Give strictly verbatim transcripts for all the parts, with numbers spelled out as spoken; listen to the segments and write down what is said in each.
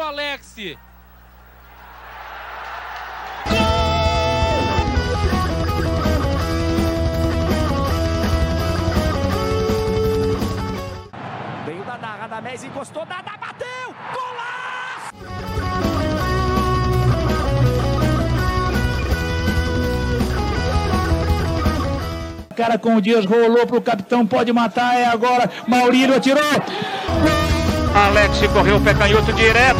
Alex. Veio Dadá, Radamés encostou, Dadá bateu! Golaço! Cara com o Dias, rolou pro capitão, pode matar, é agora, Maurílio atirou! Alex correu, pé canhoto direto!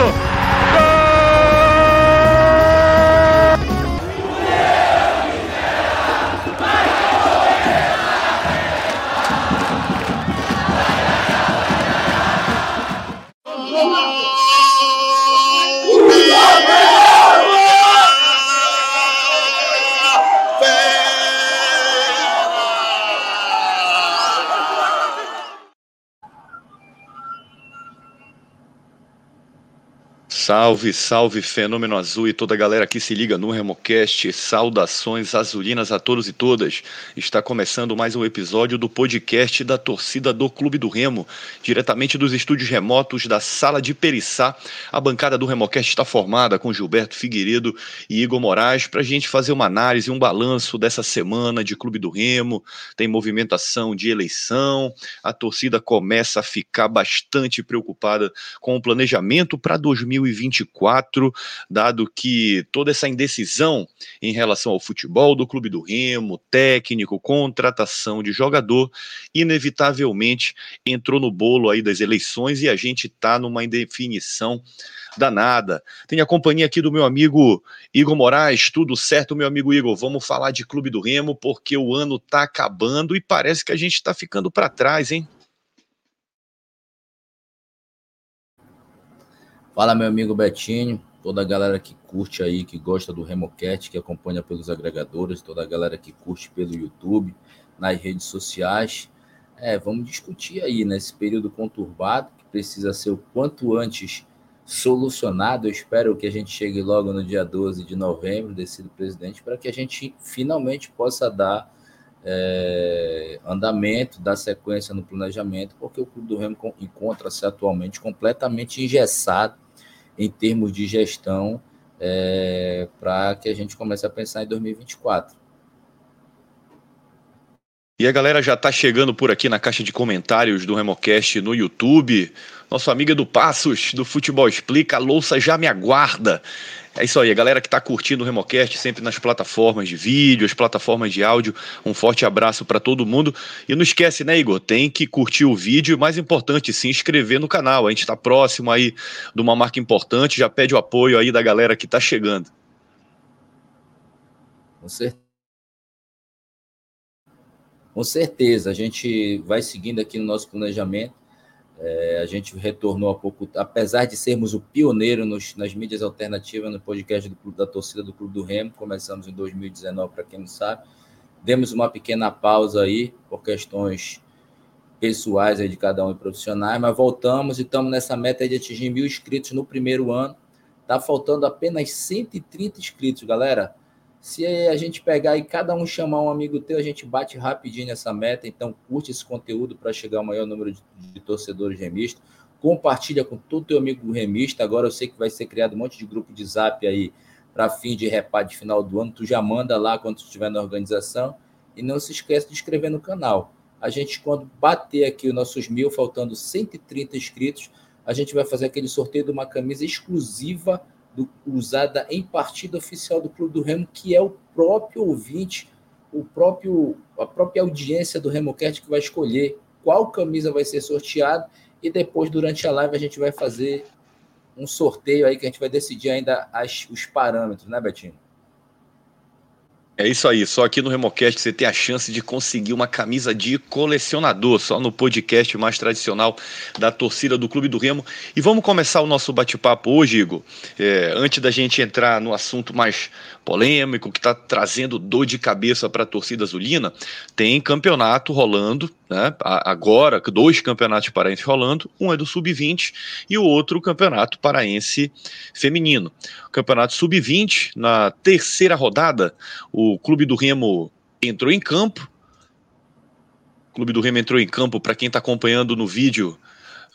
Salve, salve, Fenômeno Azul e toda a galera que se liga no RemoCast. Saudações azulinas a todos e todas. Está começando mais um episódio do podcast da torcida do Clube do Remo, diretamente dos estúdios remotos da Sala de Periçá. A bancada do RemoCast está formada com Gilberto Figueiredo e Igor Moraes para a gente fazer uma análise, um balanço dessa semana de Clube do Remo. Tem movimentação de eleição, a torcida começa a ficar bastante preocupada com o planejamento para dois mil e vinte e quatro, dado que toda essa indecisão em relação ao futebol do Clube do Remo, técnico, contratação de jogador, inevitavelmente entrou no bolo aí das eleições e a gente está numa indefinição danada. Tenho a companhia aqui do meu amigo Igor Moraes. Tudo certo, meu amigo Igor? Vamos falar de Clube do Remo, porque o ano está acabando e parece que a gente está ficando para trás, hein? Fala, meu amigo Betinho, toda a galera que curte aí, que gosta do RemoCast, que acompanha pelos agregadores, toda a galera que curte pelo YouTube, nas redes sociais. É, vamos discutir aí nesse período conturbado, que precisa ser o quanto antes solucionado. Eu espero que a gente chegue logo no dia doze de novembro, decida o presidente, para que a gente finalmente possa dar é, andamento, dar sequência no planejamento, porque o Clube do Remo encontra-se atualmente completamente engessado em termos de gestão, é, para que a gente comece a pensar em dois mil e vinte e quatro. E a galera já está chegando por aqui na caixa de comentários do RemoCast no YouTube. Nosso amigo Edu Passos, do Futebol Explica, a louça já me aguarda. É isso aí, a galera que está curtindo o RemoCast sempre nas plataformas de vídeo, as plataformas de áudio, um forte abraço para todo mundo. E não esquece, né, Igor, tem que curtir o vídeo e, mais importante, se inscrever no canal. A gente está próximo aí de uma marca importante, já pede o apoio aí da galera que está chegando. Com certeza. Com certeza, a gente vai seguindo aqui no nosso planejamento. É, a gente retornou há pouco, apesar de sermos o pioneiro nos, nas mídias alternativas, no podcast do Clube da Torcida do Clube do Remo, começamos em dois mil e dezenove, para quem não sabe, demos uma pequena pausa aí, por questões pessoais aí de cada um e profissionais, mas voltamos e estamos nessa meta de atingir mil inscritos no primeiro ano. Está faltando apenas cento e trinta inscritos, galera. Se a gente pegar e cada um chamar um amigo teu, a gente bate rapidinho nessa meta. Então, curte esse conteúdo para chegar ao maior número de, de torcedores remistas. Compartilha com todo teu amigo remista. Agora eu sei que vai ser criado um monte de grupo de zap aí para fim de repá de final do ano. Tu já manda lá quando tu estiver na organização. E não se esquece de inscrever no canal. A gente, quando bater aqui os nossos mil, faltando cento e trinta inscritos, a gente vai fazer aquele sorteio de uma camisa exclusiva Do, usada em partida oficial do Clube do Remo, que é o próprio ouvinte, o próprio, a própria audiência do RemoCast que vai escolher qual camisa vai ser sorteada, e depois, durante a live, a gente vai fazer um sorteio aí que a gente vai decidir ainda as, os parâmetros, né, Betinho? É isso aí, só aqui no RemoCast você tem a chance de conseguir uma camisa de colecionador, só no podcast mais tradicional da torcida do Clube do Remo. E vamos começar o nosso bate-papo hoje, Igor. É, antes da gente entrar no assunto mais polêmico, que está trazendo dor de cabeça para a torcida azulina, tem campeonato rolando, né? Agora, dois campeonatos paraenses rolando, um é do sub vinte e o outro o campeonato paraense feminino. O campeonato sub vinte, na terceira rodada, o Clube do Remo entrou em campo. O Clube do Remo entrou em campo, para quem está acompanhando no vídeo,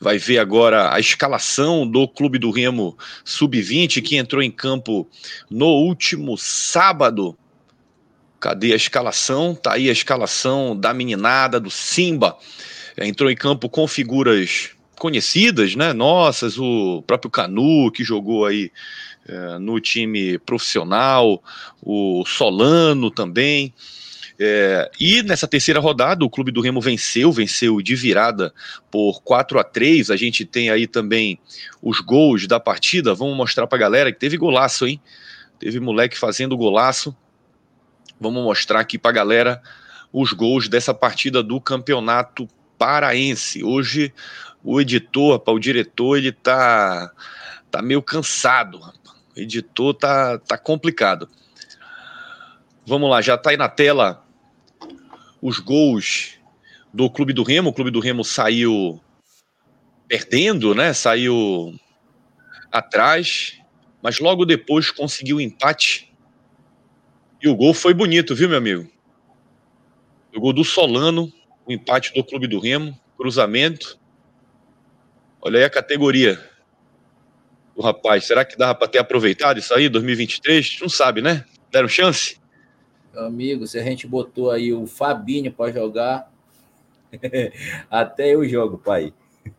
vai ver agora a escalação do Clube do Remo sub vinte, que entrou em campo no último sábado. Cadê a escalação? Tá aí a escalação da meninada, do Simba. Entrou em campo com figuras conhecidas, né? Nossas, o próprio Canu, que jogou aí é, no time profissional, o Solano também. É, e nessa terceira rodada, o Clube do Remo venceu, venceu de virada por quatro a três. A gente tem aí também os gols da partida. Vamos mostrar pra galera que teve golaço, hein? Teve moleque fazendo golaço. Vamos mostrar aqui pra galera os gols dessa partida do Campeonato Paraense. Hoje o editor, o diretor, ele tá, tá meio cansado. O editor tá, tá complicado. Vamos lá, já tá aí na tela os gols do Clube do Remo. O Clube do Remo saiu perdendo, né? Saiu atrás, mas logo depois conseguiu o empate. E o gol foi bonito, viu, meu amigo? O gol do Solano, o empate do Clube do Remo, cruzamento. Olha aí a categoria do rapaz. Será que dava para ter aproveitado isso aí, dois mil e vinte e três? Não sabe, né? Deram chance? Meu amigo, se a gente botou aí o Fabinho para jogar, até eu jogo, pai.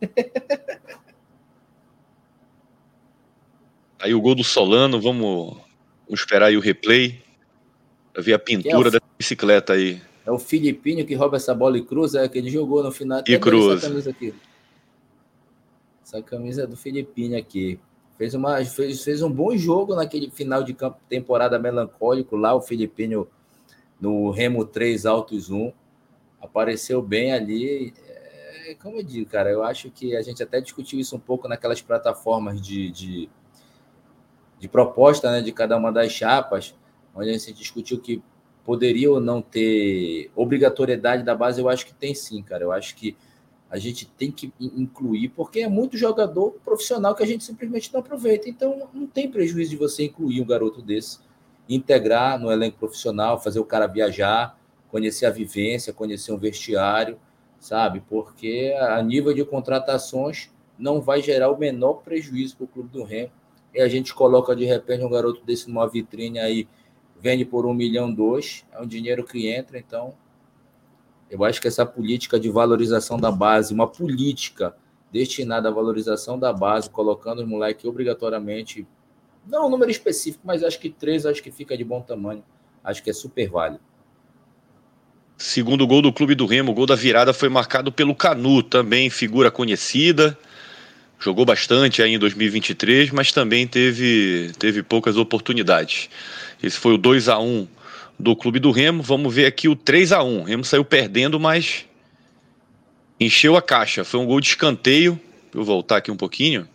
Aí o gol do Solano, vamos, vamos esperar aí o replay para ver a pintura é o... dessa bicicleta aí. É o Filipinho que rouba essa bola e cruza, é que ele jogou no final. E cruza. Essa camisa aqui. Essa camisa é do Filipinho aqui. Fez, uma, fez, fez um bom jogo naquele final de campo, temporada melancólico lá, o Filipinho no Remo três Altos um. Apareceu bem ali. É, como eu digo, cara, eu acho que a gente até discutiu isso um pouco naquelas plataformas de, de, de proposta, né, de cada uma das chapas, onde a gente discutiu que poderia ou não ter obrigatoriedade da base. Eu acho que tem sim, cara. Eu acho que a gente tem que incluir, porque é muito jogador profissional que a gente simplesmente não aproveita. Então, não tem prejuízo de você incluir um garoto desse, integrar no elenco profissional, fazer o cara viajar, conhecer a vivência, conhecer um vestiário, sabe? Porque a nível de contratações não vai gerar o menor prejuízo para o Clube do Remo. E a gente coloca, de repente, um garoto desse numa vitrine aí, vende por um milhão, dois, é um dinheiro que entra. Então, eu acho que essa política de valorização da base, uma política destinada à valorização da base, colocando os moleques obrigatoriamente, não um número específico, mas acho que três, acho que fica de bom tamanho, acho que é super válido. Segundo gol do Clube do Remo, o gol da virada foi marcado pelo Canu, também figura conhecida, jogou bastante aí em dois mil e vinte e três, mas também teve, teve poucas oportunidades. Esse foi o dois a um do Clube do Remo. Vamos ver aqui o três a um. O Remo saiu perdendo, mas encheu a caixa. Foi um gol de escanteio. Vou voltar aqui um pouquinho.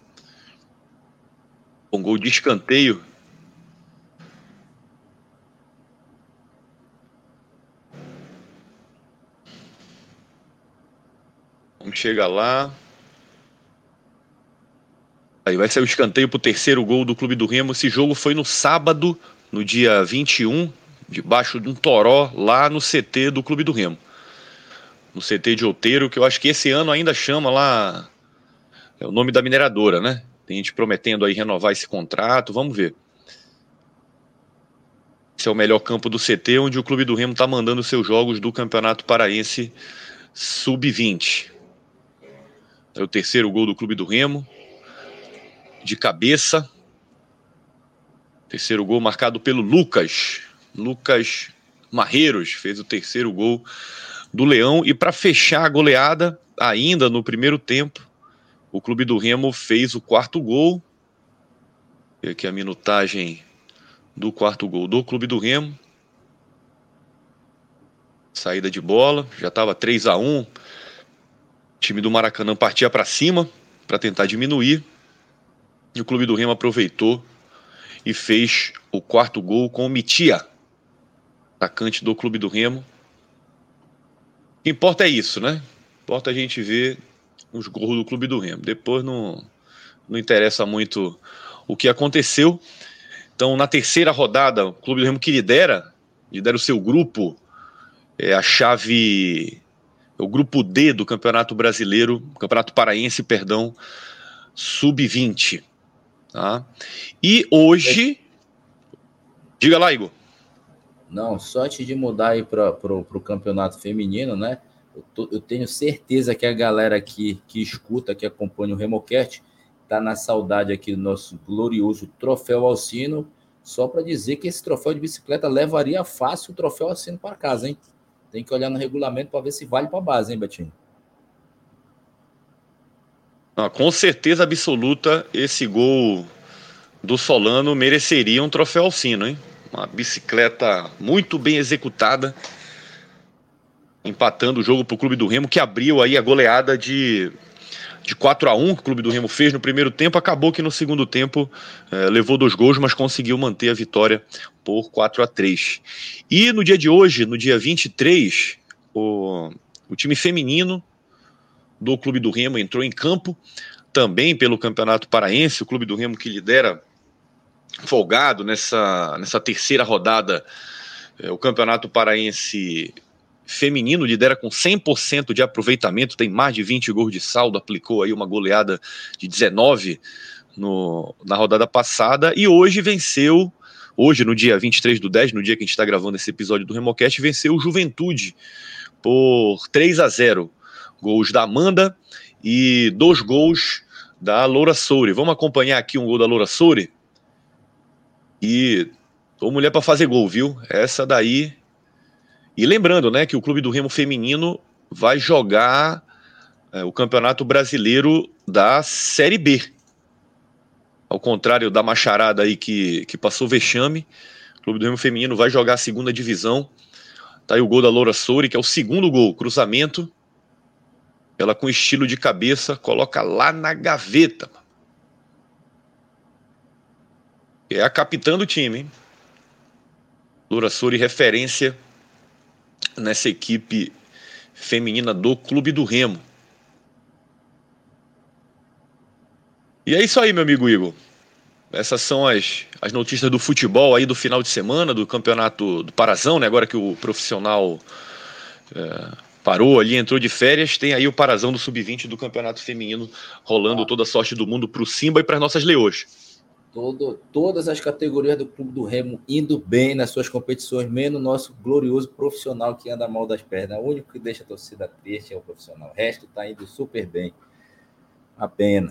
Um gol de escanteio. Vamos chegar lá. Aí vai sair o escanteio para o terceiro gol do Clube do Remo. Esse jogo foi no sábado, no dia vinte e um, debaixo de um toró, lá no C T do Clube do Remo. No C T de Outeiro, que eu acho que esse ano ainda chama lá, é o nome da mineradora, né? Tem gente prometendo aí renovar esse contrato, vamos ver. Esse é o melhor campo do C T, onde o Clube do Remo está mandando seus jogos do Campeonato Paraense sub vinte. É o terceiro gol do Clube do Remo, de cabeça. Terceiro gol marcado pelo Lucas. Lucas Marreiros fez o terceiro gol do Leão. E para fechar a goleada, ainda no primeiro tempo, o Clube do Remo fez o quarto gol. E aqui a minutagem do quarto gol do Clube do Remo. Saída de bola, já estava três a um. O time do Maracanã partia para cima para tentar diminuir. E o Clube do Remo aproveitou e fez o quarto gol com o Mitia, atacante do Clube do Remo. O que importa é isso, né? Importa a gente ver os gols do Clube do Remo. Depois não, não interessa muito o que aconteceu. Então, na terceira rodada, o Clube do Remo que lidera, lidera o seu grupo, é a chave é o grupo D do Campeonato Brasileiro, Campeonato Paraense, perdão, sub vinte. Tá? E hoje... Diga lá, Igor. Não, só antes de mudar aí para o campeonato feminino, né? Eu, tô, eu tenho certeza que a galera aqui que escuta, que acompanha o RemoCast, tá na saudade aqui do nosso glorioso Troféu Alcino, só para dizer que esse troféu de bicicleta levaria fácil o Troféu Alcino para casa, hein? Tem que olhar no regulamento para ver se vale para a base, hein, Betinho? Ah, com certeza absoluta, esse gol do Solano mereceria um Troféu Alcino, hein? Uma bicicleta muito bem executada, empatando o jogo para o Clube do Remo, que abriu aí a goleada de, de quatro a um que o Clube do Remo fez no primeiro tempo. Acabou que no segundo tempo eh, levou dois gols, mas conseguiu manter a vitória por quatro a três. E no dia de hoje, no dia vinte e três, o, o time feminino do Clube do Remo entrou em campo, também pelo Campeonato Paraense. O Clube do Remo que lidera folgado nessa, nessa terceira rodada, é, o Campeonato Paraense feminino lidera com cem por cento de aproveitamento, tem mais de vinte gols de saldo, aplicou aí uma goleada de dezenove no, na rodada passada, e hoje venceu, hoje no dia vinte e três do dez, no dia que a gente está gravando esse episódio do RemoCast, venceu o Juventude por três a zero, gols da Amanda e dois gols da Loura Souri. Vamos acompanhar aqui um gol da Loura Souri. E tô mulher para fazer gol, viu? Essa daí. E lembrando, né, que o Clube do Remo feminino vai jogar é, o Campeonato Brasileiro da Série B. Ao contrário da macharada aí que, que passou vexame, o Clube do Remo feminino vai jogar a segunda divisão. Tá aí o gol da Loura Souri, que é o segundo gol, cruzamento. Ela com estilo de cabeça, coloca lá na gaveta. É a capitã do time, hein? Loura Souri, referência nessa equipe feminina do Clube do Remo. E é isso aí, meu amigo Igor. Essas são as, as notícias do futebol aí do final de semana, do campeonato do Parazão, né? Agora que o profissional é, parou ali, entrou de férias, tem aí o Parazão do sub vinte do campeonato feminino rolando toda a sorte do mundo para o Simba e para as nossas leoas. Todo, todas as categorias do Clube do Remo indo bem nas suas competições, menos o nosso glorioso profissional que anda mal das pernas. O único que deixa a torcida triste é o profissional. O resto está indo super bem. A pena.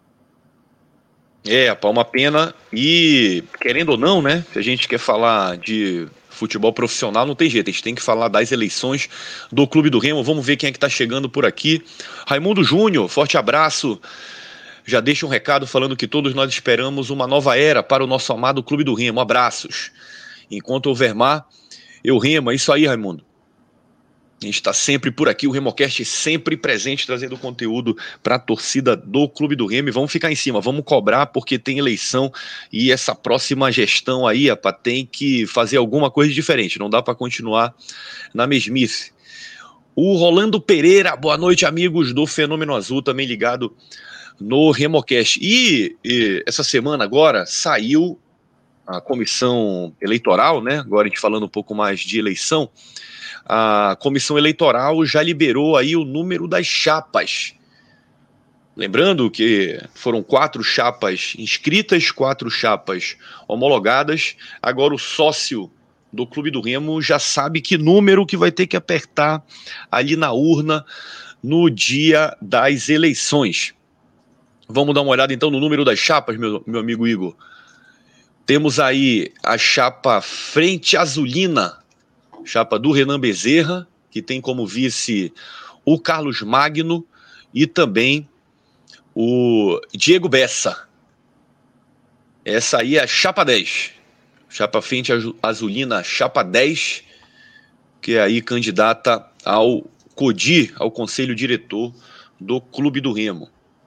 É, pá, uma pena. E, querendo ou não, né? Se a gente quer falar de futebol profissional, não tem jeito. A gente tem que falar das eleições do Clube do Remo. Vamos ver quem é que está chegando por aqui. Raimundo Júnior, forte abraço. Já deixa um recado falando que todos nós esperamos uma nova era para o nosso amado Clube do Remo. Abraços. Enquanto houver mar, eu remo. É isso aí, Raimundo. A gente está sempre por aqui, o RemoCast sempre presente, trazendo conteúdo para a torcida do Clube do Remo. E vamos ficar em cima, vamos cobrar, porque tem eleição e essa próxima gestão aí, apa, tem que fazer alguma coisa diferente. Não dá para continuar na mesmice. O Rolando Pereira, boa noite, amigos do Fenômeno Azul, também ligado no RemoCast. E, e essa semana agora saiu a comissão eleitoral, né? Agora a gente falando um pouco mais de eleição. A comissão eleitoral já liberou aí o número das chapas. Lembrando que foram quatro chapas inscritas, quatro chapas homologadas. Agora o sócio do Clube do Remo já sabe que número que vai ter que apertar ali na urna no dia das eleições. Vamos dar uma olhada então no número das chapas, meu, meu amigo Igor. Temos aí a chapa Frente Azulina, chapa do Renan Bezerra, que tem como vice o Carlos Magno e também o Diego Bessa. Essa aí é a chapa dez. Chapa Frente Azulina, chapa dez, que é aí candidata ao CODI, ao Conselho Diretor do Clube do Remo.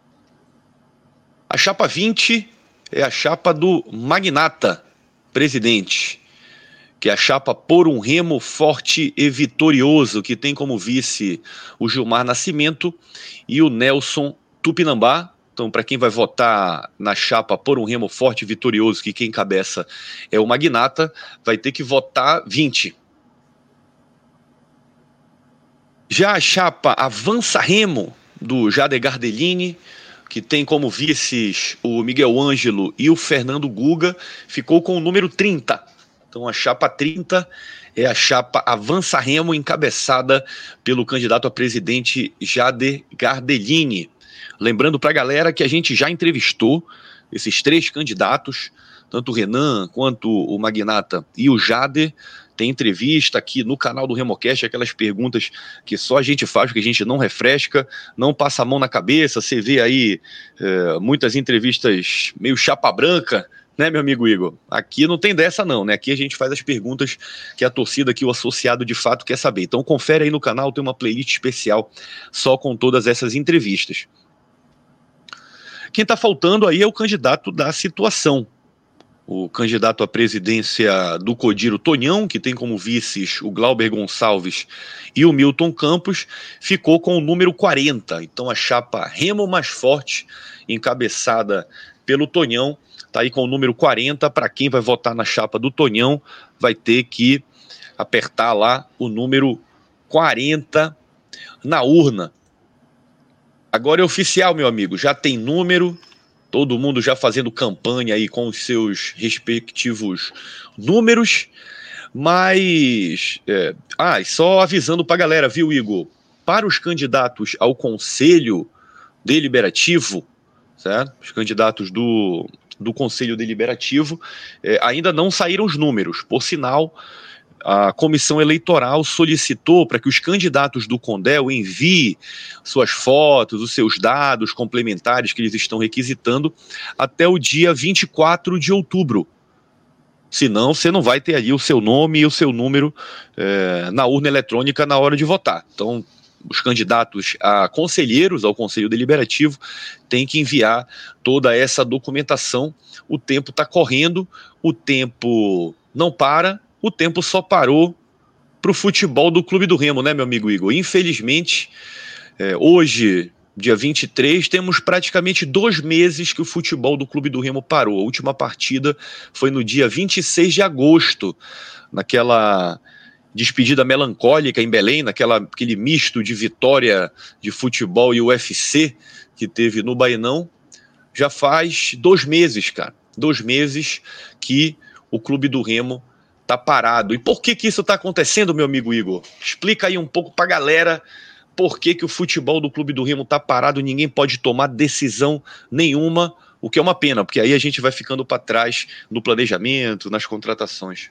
A chapa vinte é a chapa do Magnata, presidente, que é a chapa Por um Remo Forte e Vitorioso, que tem como vice o Gilmar Nascimento e o Nelson Tupinambá. Então, para quem vai votar na chapa Por um Remo Forte e Vitorioso, que quem encabeça é o Magnata, vai ter que votar vinte. Já a chapa Avança Remo, do Jader Gardelini, que tem como vices o Miguel Ângelo e o Fernando Guga, ficou com o número trinta. Então a chapa trinta é a chapa Avança Remo, encabeçada pelo candidato a presidente Jader Gardelini. Lembrando para a galera que a gente já entrevistou esses três candidatos, tanto o Renan quanto o Magnata e o Jader. Tem entrevista aqui no canal do RemoCast, aquelas perguntas que só a gente faz, que a gente não refresca, não passa a mão na cabeça. Você vê aí é, muitas entrevistas meio chapa branca, né, meu amigo Igor? Aqui não tem dessa não, né? Aqui a gente faz as perguntas que a torcida aqui, o associado de fato quer saber. Então confere aí no canal, tem uma playlist especial só com todas essas entrevistas. Quem está faltando aí é o candidato da situação. O candidato à presidência do Codiro, Tonhão, que tem como vices o Glauber Gonçalves e o Milton Campos, ficou com o número quarenta. Então a chapa Remo Mais Forte, encabeçada pelo Tonhão, está aí com o número quarenta. Para quem vai votar na chapa do Tonhão, vai ter que apertar lá o número quarenta na urna. Agora é oficial, meu amigo, já tem número. Todo mundo já fazendo campanha aí com os seus respectivos números, mas... É, ah, e só avisando pra galera, viu, Igor? Para os candidatos ao Conselho Deliberativo, certo? Os candidatos do, do Conselho Deliberativo, é, ainda não saíram os números. Por sinal, a comissão eleitoral solicitou para que os candidatos do Condel enviem suas fotos, os seus dados complementares que eles estão requisitando até o dia vinte e quatro de outubro. Senão, você não vai ter ali o seu nome e o seu número é, na urna eletrônica na hora de votar. Então, os candidatos a conselheiros ao Conselho Deliberativo têm que enviar toda essa documentação. O tempo está correndo, o tempo não para. O tempo só parou para o futebol do Clube do Remo, né, meu amigo Igor? Infelizmente, é, hoje, dia vinte e três, temos praticamente dois meses que o futebol do Clube do Remo parou. A última partida foi no dia vinte e seis de agosto, naquela despedida melancólica em Belém, naquela, aquele misto de vitória de futebol e U F C que teve no Baenão. Já faz dois meses, cara. Dois meses que o Clube do Remo tá parado. E por que que isso tá acontecendo, meu amigo Igor? Explica aí um pouco pra galera por que que o futebol do Clube do Remo tá parado, ninguém pode tomar decisão nenhuma, o que é uma pena, porque aí a gente vai ficando para trás no planejamento, nas contratações.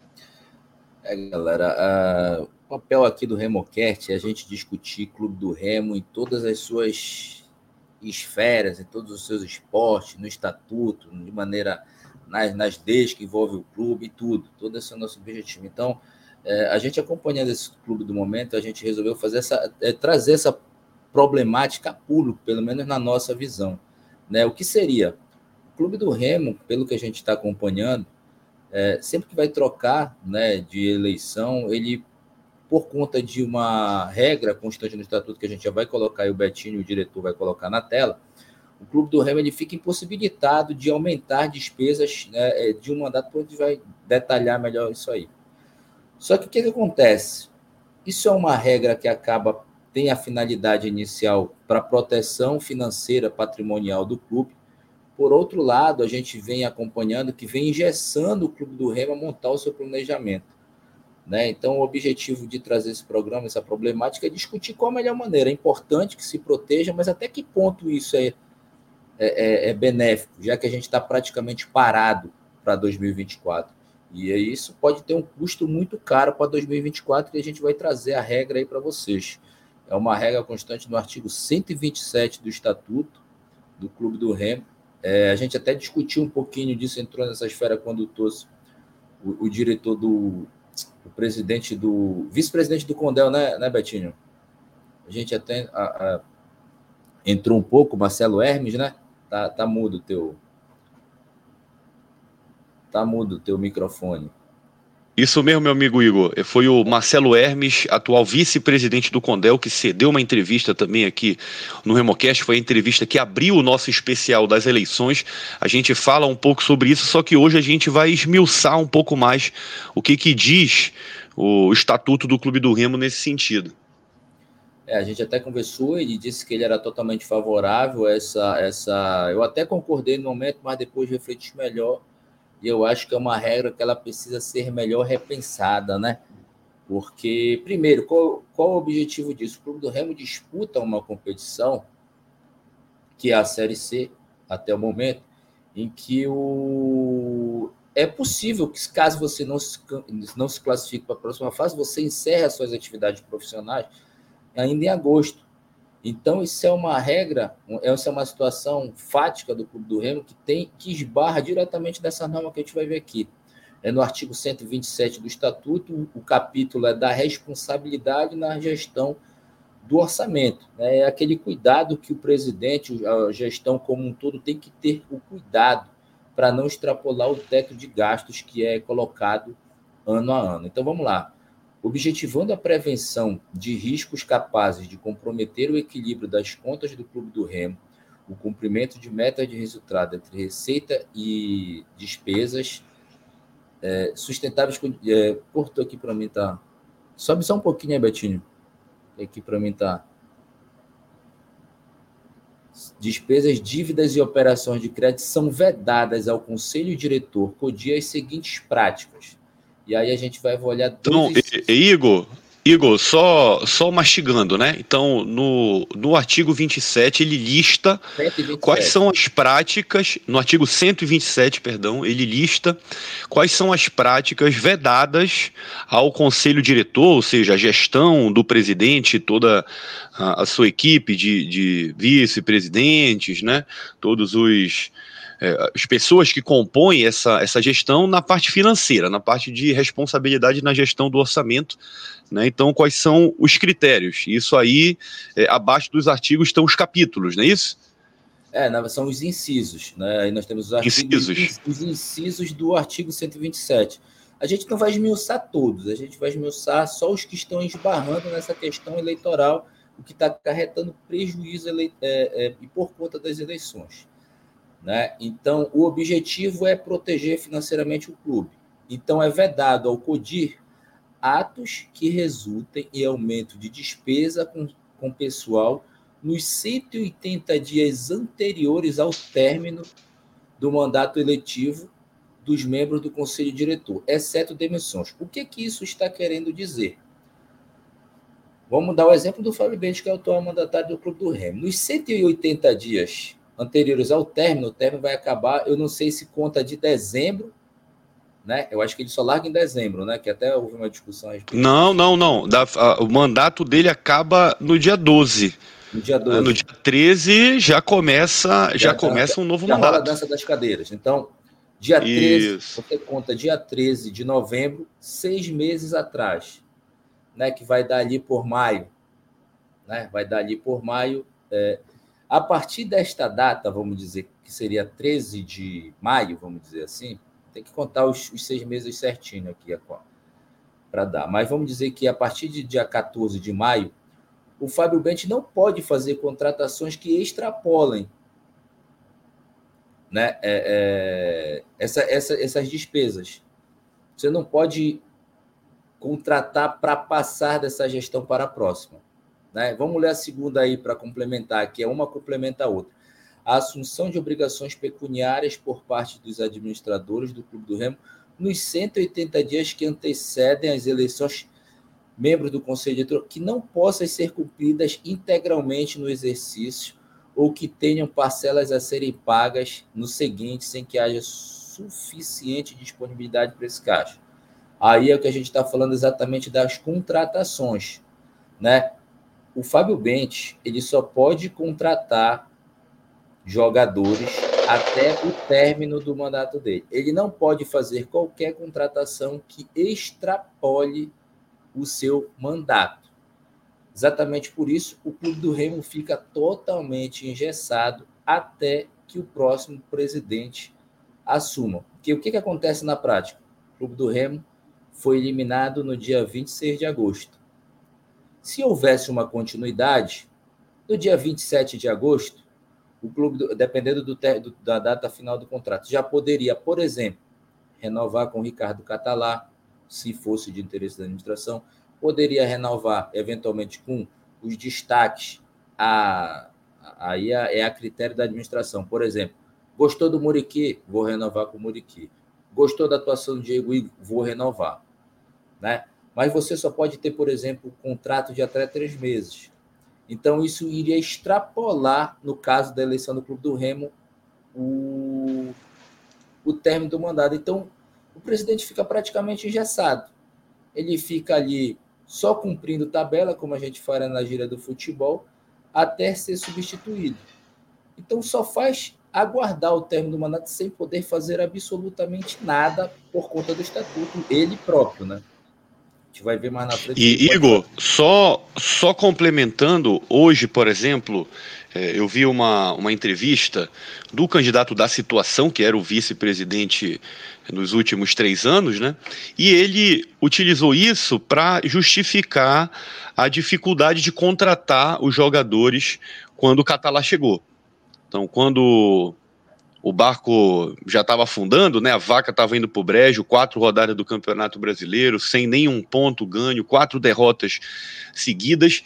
É, galera, uh, o papel aqui do RemoCast é a gente discutir Clube do Remo em todas as suas esferas, em todos os seus esportes, no estatuto, de maneira... Nas, nas leis que envolvem o clube e tudo. Todo esse é o nosso objetivo. Então, é, a gente acompanhando esse clube do momento, a gente resolveu fazer essa, é, trazer essa problemática a público, pelo menos na nossa visão. Né? O que seria? O Clube do Remo, pelo que a gente está acompanhando, é, sempre que vai trocar, né, de eleição, ele, por conta de uma regra constante no estatuto que a gente já vai colocar, e o Betinho, o diretor, vai colocar na tela, o Clube do Remo ele fica impossibilitado de aumentar despesas, né, de um mandato, onde vai detalhar melhor isso aí. Só que o que, que acontece? Isso é uma regra que acaba, tem a finalidade inicial para proteção financeira patrimonial do clube. Por outro lado, a gente vem acompanhando que vem engessando o Clube do Remo a montar o seu planejamento. Né? Então, o objetivo de trazer esse programa, essa problemática, é discutir qual a melhor maneira. É importante que se proteja, mas até que ponto isso é É, é, é benéfico, já que a gente está praticamente parado para dois mil e vinte e quatro. E isso pode ter um custo muito caro para dois mil e vinte e quatro, e a gente vai trazer a regra aí para vocês. É uma regra constante no artigo cento e vinte e sete do Estatuto do Clube do Remo. É, a gente até discutiu um pouquinho disso, entrou nessa esfera quando trouxe o, o diretor do... o presidente do... vice-presidente do Condel, né, né Betinho? A gente até... A, a, entrou um pouco, Marcelo Hermes, né? Tá, tá mudo o teu... Tá mudo o teu microfone. Isso mesmo, meu amigo Igor. Foi o Marcelo Hermes, atual vice-presidente do Condel, que cedeu uma entrevista também aqui no RemoCast. Foi a entrevista que abriu o nosso especial das eleições. A gente fala um pouco sobre isso, só que hoje a gente vai esmiuçar um pouco mais o que, que diz o Estatuto do Clube do Remo nesse sentido. É, a gente até conversou, ele disse que ele era totalmente favorável a essa, essa... Eu até concordei no momento, mas depois refleti melhor, e eu acho que é uma regra que ela precisa ser melhor repensada, né? Porque, primeiro, qual, qual o objetivo disso? O Clube do Remo disputa uma competição, que é a Série C, até o momento, em que o... é possível que, caso você não se, não se classifique para a próxima fase, você encerre as suas atividades profissionais ainda em agosto. Então, isso é uma regra, essa é uma situação fática do Clube do Remo que, tem, que esbarra diretamente dessa norma que a gente vai ver aqui. É no artigo cento e vinte e sete do Estatuto, o capítulo é da responsabilidade na gestão do orçamento. É aquele cuidado que o presidente, a gestão como um todo, tem que ter o cuidado para não extrapolar o teto de gastos que é colocado ano a ano. Então, vamos lá. Objetivando a prevenção de riscos capazes de comprometer o equilíbrio das contas do Clube do Remo, o cumprimento de metas de resultado entre receita e despesas é, sustentáveis... É, cortou aqui para mim, tá? Sobe só um pouquinho aí, Betinho. Aqui para mim tá... Despesas, dívidas e operações de crédito são vedadas ao Conselho Diretor CODIR as seguintes práticas. E aí a gente vai olhar... Então, e, Igor, Igor, só, só mastigando, né? Então, no, no artigo vinte e sete, ele lista cento e vinte e sete. Quais são as práticas, no artigo cento e vinte e sete, perdão, ele lista quais são as práticas vedadas ao Conselho Diretor, ou seja, a gestão do presidente, toda a, a sua equipe de, de vice-presidentes, né? Todos os... É, as pessoas que compõem essa, essa gestão na parte financeira, na parte de responsabilidade na gestão do orçamento, né? Então, quais são os critérios? Isso aí, é, abaixo dos artigos estão os capítulos, não é isso? É, são os incisos, né? Aí nós temos os artigos, incisos. os incisos do artigo cento e vinte e sete. A gente não vai esmiuçar todos, a gente vai esmiuçar só os que estão esbarrando nessa questão eleitoral, o que está acarretando prejuízo ele, é, é, e por conta das eleições. Né? Então, o objetivo é proteger financeiramente o clube. Então, é vedado ao CODIR atos que resultem em aumento de despesa com, com pessoal nos cento e oitenta dias anteriores ao término do mandato eletivo dos membros do Conselho Diretor, exceto demissões. O que, que isso está querendo dizer? Vamos dar o exemplo do Fábio Bentes, que é o atual mandatário do Clube do Remo. Nos cento e oitenta dias anteriores ao término, o término vai acabar, eu não sei se conta de dezembro, né? Eu acho que ele só larga em dezembro, né? Que até houve uma discussão a respeito. Não, não, não. Da, a, o mandato dele acaba no dia doze. No dia doze. No dia treze já começa, já, já começa um novo já mandato. Já rola a dança das cadeiras. Então, dia treze, Isso. você conta dia treze de novembro, seis meses atrás, né? Que vai dar ali por maio, né? Vai dar ali por maio. É, a partir desta data, vamos dizer, que seria treze de maio, vamos dizer assim, tem que contar os, os seis meses certinho aqui para dar. Mas vamos dizer que a partir de dia quatorze de maio, o Fábio Bentes não pode fazer contratações que extrapolem, né, é, é, essa, essa, essas despesas. Você não pode contratar para passar dessa gestão para a próxima. Né? Vamos ler a segunda aí para complementar, que é uma complementa a outra. A assunção de obrigações pecuniárias por parte dos administradores do Clube do Remo nos cento e oitenta dias que antecedem as eleições, membros do Conselho Diretor, que não possam ser cumpridas integralmente no exercício ou que tenham parcelas a serem pagas no seguinte, sem que haja suficiente disponibilidade para esse caso. Aí é o que a gente está falando exatamente das contratações, né? O Fábio Bentes, ele só pode contratar jogadores até o término do mandato dele. Ele não pode fazer qualquer contratação que extrapole o seu mandato. Exatamente por isso, o Clube do Remo fica totalmente engessado até que o próximo presidente assuma. Porque o que, que acontece na prática? O Clube do Remo foi eliminado no dia vinte e seis de agosto. Se houvesse uma continuidade, no dia vinte e sete de agosto, o clube, dependendo do, do, da data final do contrato, já poderia, por exemplo, renovar com o Ricardo Catalá, se fosse de interesse da administração, poderia renovar, eventualmente, com os destaques, a, aí é a critério da administração. Por exemplo, gostou do Muriqui? Vou renovar com o Muriqui. Gostou da atuação do Diego Igor? Vou renovar. Né? Mas você só pode ter, por exemplo, um contrato de até três meses. Então, isso iria extrapolar, no caso da eleição do Clube do Remo, o, o término do mandato. Então, o presidente fica praticamente engessado. Ele fica ali só cumprindo tabela, como a gente fala na gíria do futebol, até ser substituído. Então, só faz aguardar o término do mandato sem poder fazer absolutamente nada por conta do estatuto, ele próprio, né? A gente vai ver mais na frente. E, Igor, só, só complementando, hoje, por exemplo, é, eu vi uma, uma entrevista do candidato da situação, que era o vice-presidente nos últimos três anos, né? E ele utilizou isso para justificar a dificuldade de contratar os jogadores quando o Catalá chegou. Então, quando o barco já estava afundando, né, a vaca estava indo para o brejo, quatro rodadas do Campeonato Brasileiro, sem nenhum ponto ganho, quatro derrotas seguidas,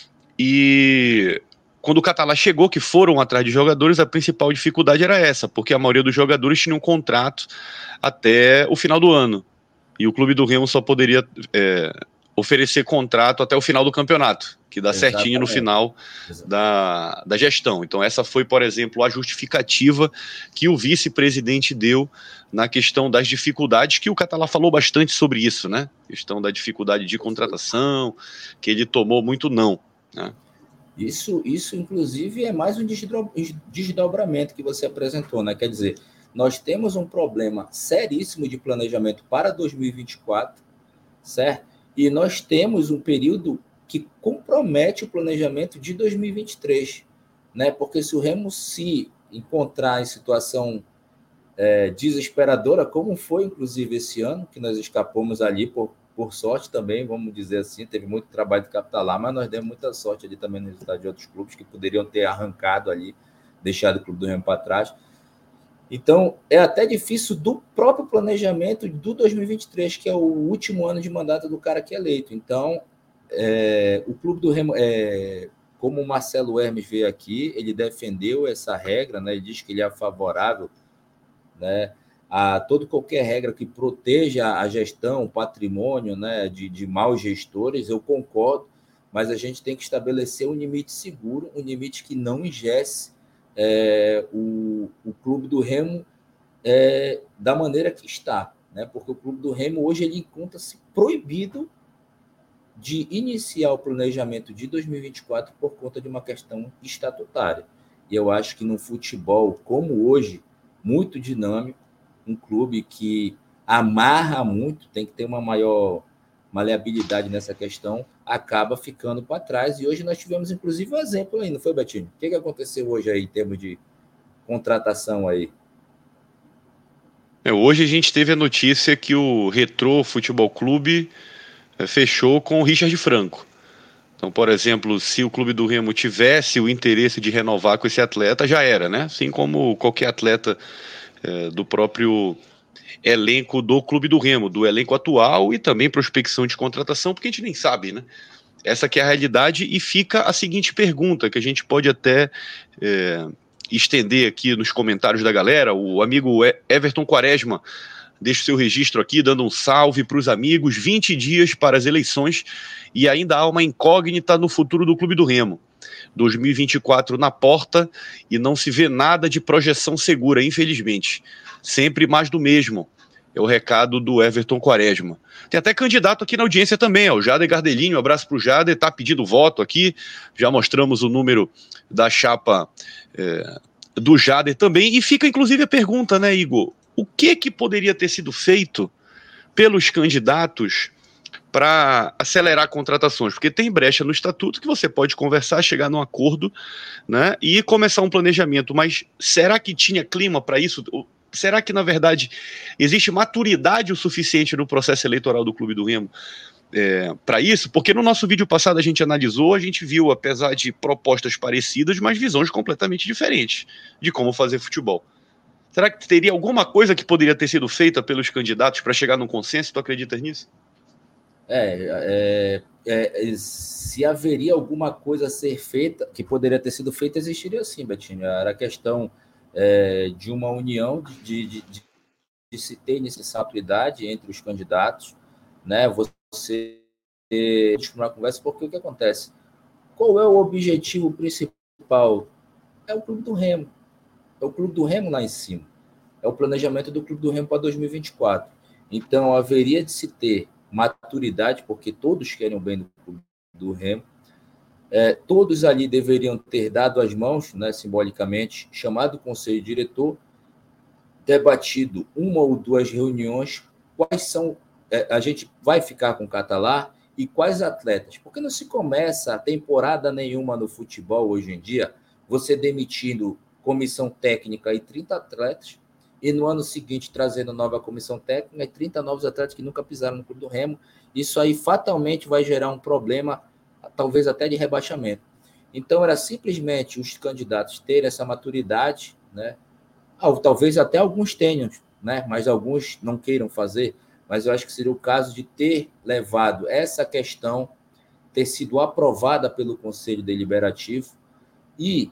e quando o Catalá chegou, que foram atrás de jogadores, a principal dificuldade era essa, porque a maioria dos jogadores tinha um contrato até o final do ano, e o Clube do Remo só poderia é, oferecer contrato até o final do campeonato, que dá Exatamente. certinho no final da, da gestão. Então essa foi, por exemplo, a justificativa que o vice-presidente deu na questão das dificuldades, que o Catalá falou bastante sobre isso, né? Questão da dificuldade de contratação, que ele tomou muito não, né? Isso, isso, inclusive, é mais um desdobramento que você apresentou, né? Quer dizer, nós temos um problema seríssimo de planejamento para dois mil e vinte e quatro, certo? E nós temos um período que compromete o planejamento de dois mil e vinte e três, né? Porque se o Remo se encontrar em situação é, desesperadora, como foi, inclusive, esse ano, que nós escapamos ali, por, por sorte também, vamos dizer assim, teve muito trabalho de capital lá, mas nós demos muita sorte ali também no resultado de outros clubes que poderiam ter arrancado ali, deixado o Clube do Remo para trás. Então, é até difícil do próprio planejamento do dois mil e vinte e três, que é o último ano de mandato do cara que é eleito. Então, é, o Clube do Remo, é, como o Marcelo Hermes veio aqui, ele defendeu essa regra, né? Ele diz que ele é favorável, né, a toda qualquer regra que proteja a gestão, o patrimônio, né, de, de maus gestores. Eu concordo, mas a gente tem que estabelecer um limite seguro, um limite que não engesse É, o, o Clube do Remo é, da maneira que está, né? Porque o Clube do Remo hoje ele encontra-se proibido de iniciar o planejamento de dois mil e vinte e quatro por conta de uma questão estatutária. E eu acho que no futebol, como hoje, muito dinâmico, um clube que amarra muito, tem que ter uma maior maleabilidade nessa questão, acaba ficando para trás. E hoje nós tivemos, inclusive, um exemplo aí, não foi, Betinho? O que, que aconteceu hoje aí em termos de contratação aí? É, hoje a gente teve a notícia que o Retrô Futebol Clube é, fechou com o Richard Franco. Então, por exemplo, se o Clube do Remo tivesse o interesse de renovar com esse atleta, já era, né? Assim como qualquer atleta é, do próprio elenco do Clube do Remo, do elenco atual, e também prospecção de contratação, porque a gente nem sabe, né? Essa que é a realidade. E fica a seguinte pergunta, que a gente pode até é, estender aqui nos comentários da galera. O amigo Everton Quaresma deixa o seu registro aqui, dando um salve para os amigos. vinte dias para as eleições e ainda há uma incógnita no futuro do Clube do Remo. dois mil e vinte e quatro na porta e não se vê nada de projeção segura, infelizmente. Sempre mais do mesmo. É o recado do Everton Quaresma. Tem até candidato aqui na audiência também, ó, o Jader Gardelini. Um abraço para o Jader, está pedindo voto aqui. Já mostramos o número da chapa é, do Jader também. E fica inclusive a pergunta, né, Igor? O que, que poderia ter sido feito pelos candidatos para acelerar contratações? Porque tem brecha no estatuto que você pode conversar, chegar num acordo, né, e começar um planejamento. Mas será que tinha clima para isso? Será que, na verdade, existe maturidade o suficiente no processo eleitoral do Clube do Remo é, para isso? Porque no nosso vídeo passado a gente analisou, a gente viu, apesar de propostas parecidas, mas visões completamente diferentes de como fazer futebol. Será que teria alguma coisa que poderia ter sido feita pelos candidatos para chegar num consenso? Tu acreditas nisso? É, é, é, se haveria alguma coisa a ser feita, que poderia ter sido feita, existiria sim, Betinho. Era a questão é, de uma união, de, de, de, de se ter necessidade entre os candidatos, né? Você uma conversa, porque o que acontece? Qual é o objetivo principal? É o Clube do Remo. É o Clube do Remo lá em cima. É o planejamento do Clube do Remo para dois mil e vinte e quatro. Então, haveria de se ter maturidade, porque todos querem o bem do Clube do Remo. É, todos ali deveriam ter dado as mãos, né, simbolicamente, chamado o conselho diretor, debatido uma ou duas reuniões, quais são, é, a gente vai ficar com o Catalá e quais atletas. Porque não se começa temporada nenhuma no futebol hoje em dia, você demitindo comissão técnica e trinta atletas, e no ano seguinte trazendo nova comissão técnica e trinta novos atletas que nunca pisaram no Clube do Remo. Isso aí fatalmente vai gerar um problema, talvez até de rebaixamento. Então, era simplesmente os candidatos terem essa maturidade, né? Talvez até alguns tenham, né? Mas alguns não queiram fazer, mas eu acho que seria o caso de ter levado essa questão, ter sido aprovada pelo Conselho Deliberativo e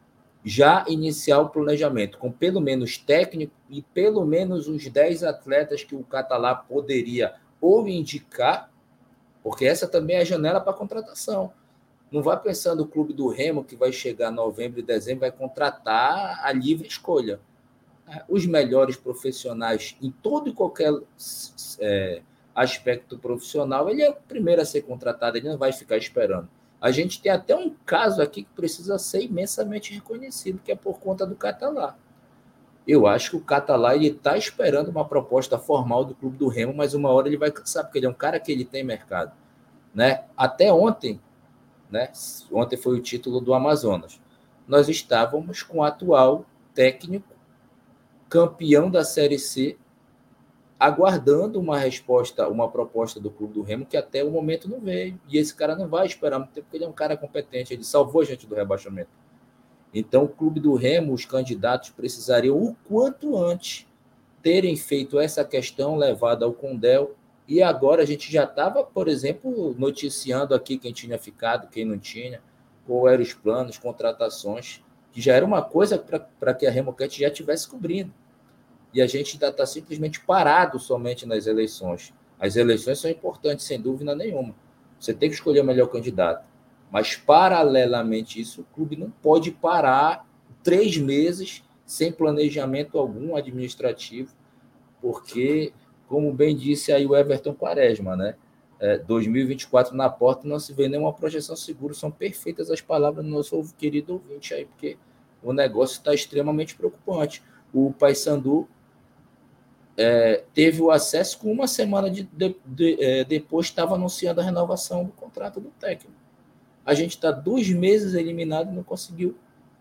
já iniciar o planejamento com pelo menos técnico e pelo menos uns dez atletas que o Catalá poderia ou indicar, porque essa também é a janela para contratação. Não vai pensando o Clube do Remo, que vai chegar em novembro e dezembro, vai contratar a livre escolha. Os melhores profissionais em todo e qualquer é, aspecto profissional, ele é o primeiro a ser contratado, ele não vai ficar esperando. A gente tem até um caso aqui que precisa ser imensamente reconhecido, que é por conta do Catalá. Eu acho que o Catalá está esperando uma proposta formal do Clube do Remo, mas uma hora ele vai cansar, porque ele é um cara que ele tem mercado. Né? Até ontem, né? Ontem foi o título do Amazonas, nós estávamos com o atual técnico, campeão da Série C, aguardando uma resposta, uma proposta do Clube do Remo, que até o momento não veio. E esse cara não vai esperar muito tempo, porque ele é um cara competente, ele salvou a gente do rebaixamento. Então, o Clube do Remo, os candidatos precisariam, o quanto antes, terem feito essa questão levada ao Condel, e agora a gente já estava, por exemplo, noticiando aqui quem tinha ficado, quem não tinha, qual eram os planos, contratações, que já era uma coisa para que a Remoquete já estivesse cobrindo. E a gente ainda está simplesmente parado somente nas eleições. As eleições são importantes, sem dúvida nenhuma. Você tem que escolher o melhor candidato. Mas, paralelamente a isso, o clube não pode parar três meses sem planejamento algum administrativo, porque, como bem disse aí o Everton Quaresma, né? É, dois mil e vinte e quatro na porta, não se vê nenhuma projeção segura. São perfeitas as palavras do nosso querido ouvinte aí, porque o negócio está extremamente preocupante. O Paysandu É, teve o acesso com uma semana de, de, de, é, depois estava anunciando a renovação do contrato do técnico. A gente está dois meses eliminado e não conseguiu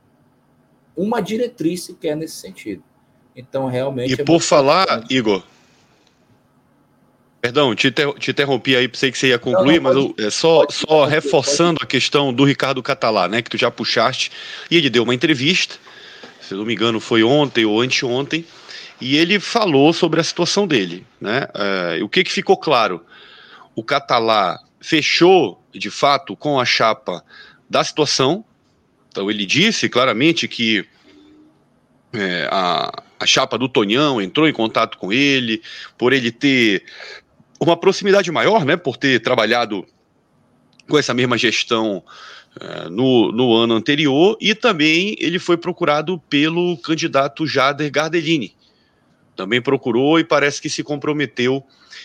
uma diretriz sequer nesse sentido. Então, realmente... E é por falar, importante. Igor... Perdão, te, inter, te interrompi aí, pensei que você ia concluir, não, não, pode, mas eu, é só, pode, só pode, reforçando pode. a questão do Ricardo Catalá, né, que tu já puxaste, e ele deu uma entrevista, se não me engano foi ontem ou anteontem, e ele falou sobre a situação dele, né? Uh, o que, que ficou claro? O Catalá fechou, de fato, com a chapa da situação. Então ele disse claramente que é, a, a chapa do Tonhão entrou em contato com ele, por ele ter uma proximidade maior, né? Por ter trabalhado com essa mesma gestão uh, no, no ano anterior, e também ele foi procurado pelo candidato Jader Gardelini. Também procurou e parece que se comprometeu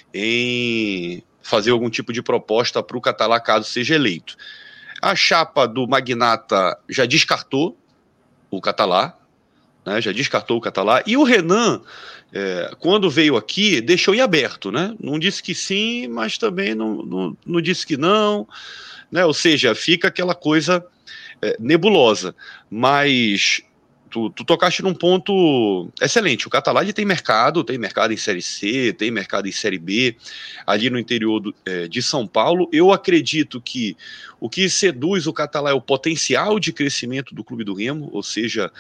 em fazer algum tipo de proposta para o Catalá caso seja eleito. A chapa do Magnata já descartou o Catalá, né, já descartou o Catalá, e o Renan, é, quando veio aqui, deixou em aberto, né? Não disse que sim, mas também não, não, não disse que não, né? Ou seja, fica aquela coisa é, nebulosa, mas... Tu, tu tocaste num ponto excelente. O Catalá ele tem mercado, tem mercado em Série C, tem mercado em Série B, ali no interior do, é, de São Paulo. Eu acredito que o que seduz o Catalá é o potencial de crescimento do Clube do Remo, ou seja,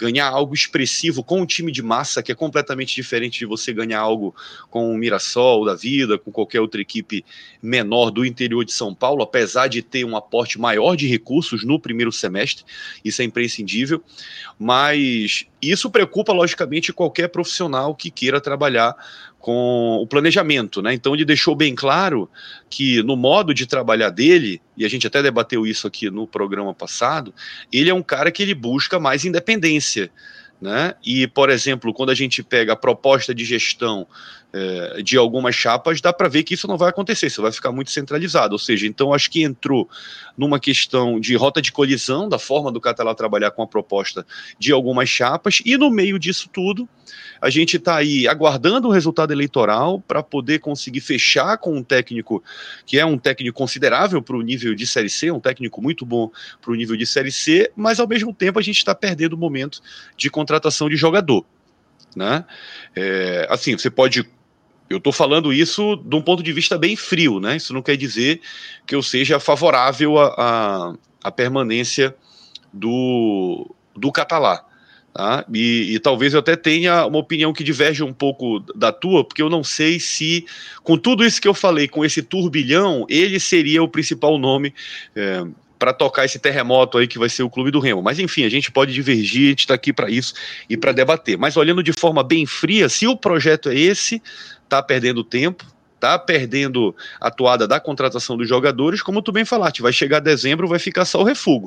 ganhar algo expressivo com um time de massa, que é completamente diferente de você ganhar algo com o Mirassol da vida, com qualquer outra equipe menor do interior de São Paulo, apesar de ter um aporte maior de recursos no primeiro semestre, isso é imprescindível, mas isso preocupa, logicamente, qualquer profissional que queira trabalhar com o planejamento, né? Então ele deixou bem claro que no modo de trabalhar dele, e a gente até debateu isso aqui no programa passado, ele é um cara que ele busca mais independência, né? E, por exemplo, quando a gente pega a proposta de gestão é, de algumas chapas, dá para ver que isso não vai acontecer, isso vai ficar muito centralizado, ou seja, então acho que entrou numa questão de rota de colisão, da forma do Catalá trabalhar com a proposta de algumas chapas, e no meio disso tudo, a gente está aí aguardando o resultado eleitoral para poder conseguir fechar com um técnico que é um técnico considerável para o nível de Série C, um técnico muito bom para o nível de Série C, mas ao mesmo tempo a gente está perdendo o momento de contratação de jogador, né? É, assim, você pode... Eu estou falando isso de um ponto de vista bem frio, né? Isso não quer dizer que eu seja favorável à à permanência do, do Catalá. Tá? E, e talvez eu até tenha uma opinião que diverge um pouco da tua, porque eu não sei se, com tudo isso que eu falei, com esse turbilhão, ele seria o principal nome é, para tocar esse terremoto aí que vai ser o Clube do Remo. Mas enfim, a gente pode divergir, a gente está aqui para isso e para debater. Mas olhando de forma bem fria, se o projeto é esse, está perdendo tempo, está perdendo a toada da contratação dos jogadores, como tu bem falaste, vai chegar dezembro, vai ficar só o refugo.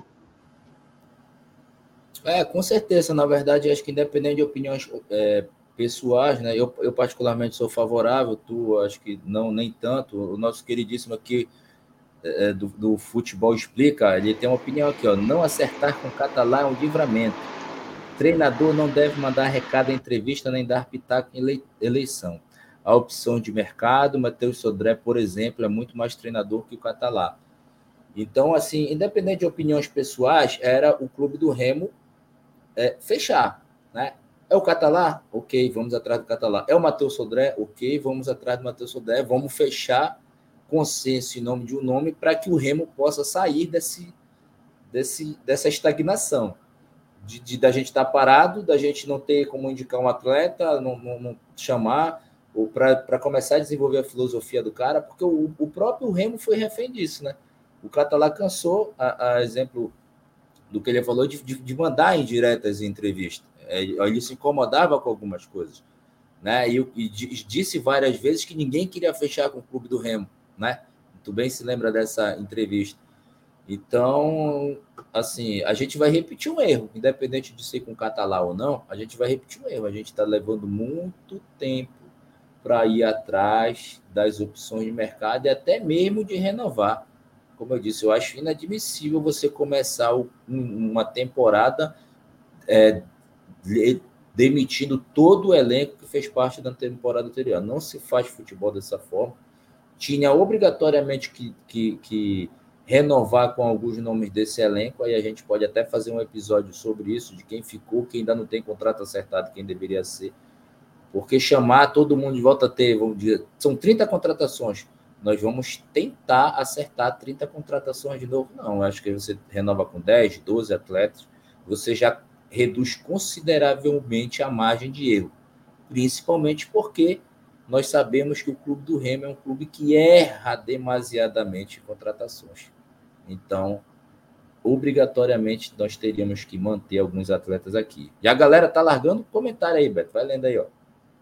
É, com certeza. Na verdade, acho que independente de opiniões é, pessoais, né? Eu, eu particularmente sou favorável, tu acho que não, nem tanto. O nosso queridíssimo aqui é, do, do Futebol Explica, ele tem uma opinião aqui, ó. Não acertar com o Catalá é um livramento. Treinador não deve mandar recado em entrevista nem dar pitaco em ele, eleição. A opção de mercado, Matheus Sodré, por exemplo, é muito mais treinador que o Catalá. Então, assim, independente de opiniões pessoais, era o Clube do Remo É, fechar, né? É o Catalá? Ok, vamos atrás do Catalá. É o Matheus Sodré? Ok, vamos atrás do Matheus Sodré. Vamos fechar consenso em nome de um nome para que o Remo possa sair desse, desse, dessa estagnação. De, de, da gente estar parado, da gente não ter como indicar um atleta, não, não, não chamar, ou para começar a desenvolver a filosofia do cara, porque o, o próprio Remo foi refém disso, né? O Catalá cansou, a, a exemplo do que ele falou, de, de, de mandar indiretas em entrevista. É, ele se incomodava com algumas coisas, né? E, e disse várias vezes que ninguém queria fechar com o Clube do Remo, né? Muito bem se lembra dessa entrevista. Então, assim, a gente vai repetir um erro, independente de ser com o Catalá ou não, a gente vai repetir um erro. A gente está levando muito tempo para ir atrás das opções de mercado e até mesmo de renovar. Como eu disse, eu acho inadmissível você começar uma temporada é, demitindo todo o elenco que fez parte da temporada anterior. Não se faz futebol dessa forma. Tinha obrigatoriamente que, que, que renovar com alguns nomes desse elenco, aí a gente pode até fazer um episódio sobre isso, de quem ficou, quem ainda não tem contrato acertado, quem deveria ser. Porque chamar todo mundo de volta a ter, vamos dizer, são trinta contratações. Nós vamos tentar acertar trinta contratações de novo. Não, acho que você renova com dez, doze atletas, você já reduz consideravelmente a margem de erro. Principalmente porque nós sabemos que o Clube do Remo é um clube que erra demasiadamente em contratações. Então, obrigatoriamente, nós teríamos que manter alguns atletas aqui. E a galera tá largando comentário aí, Beto. Vai lendo aí, ó.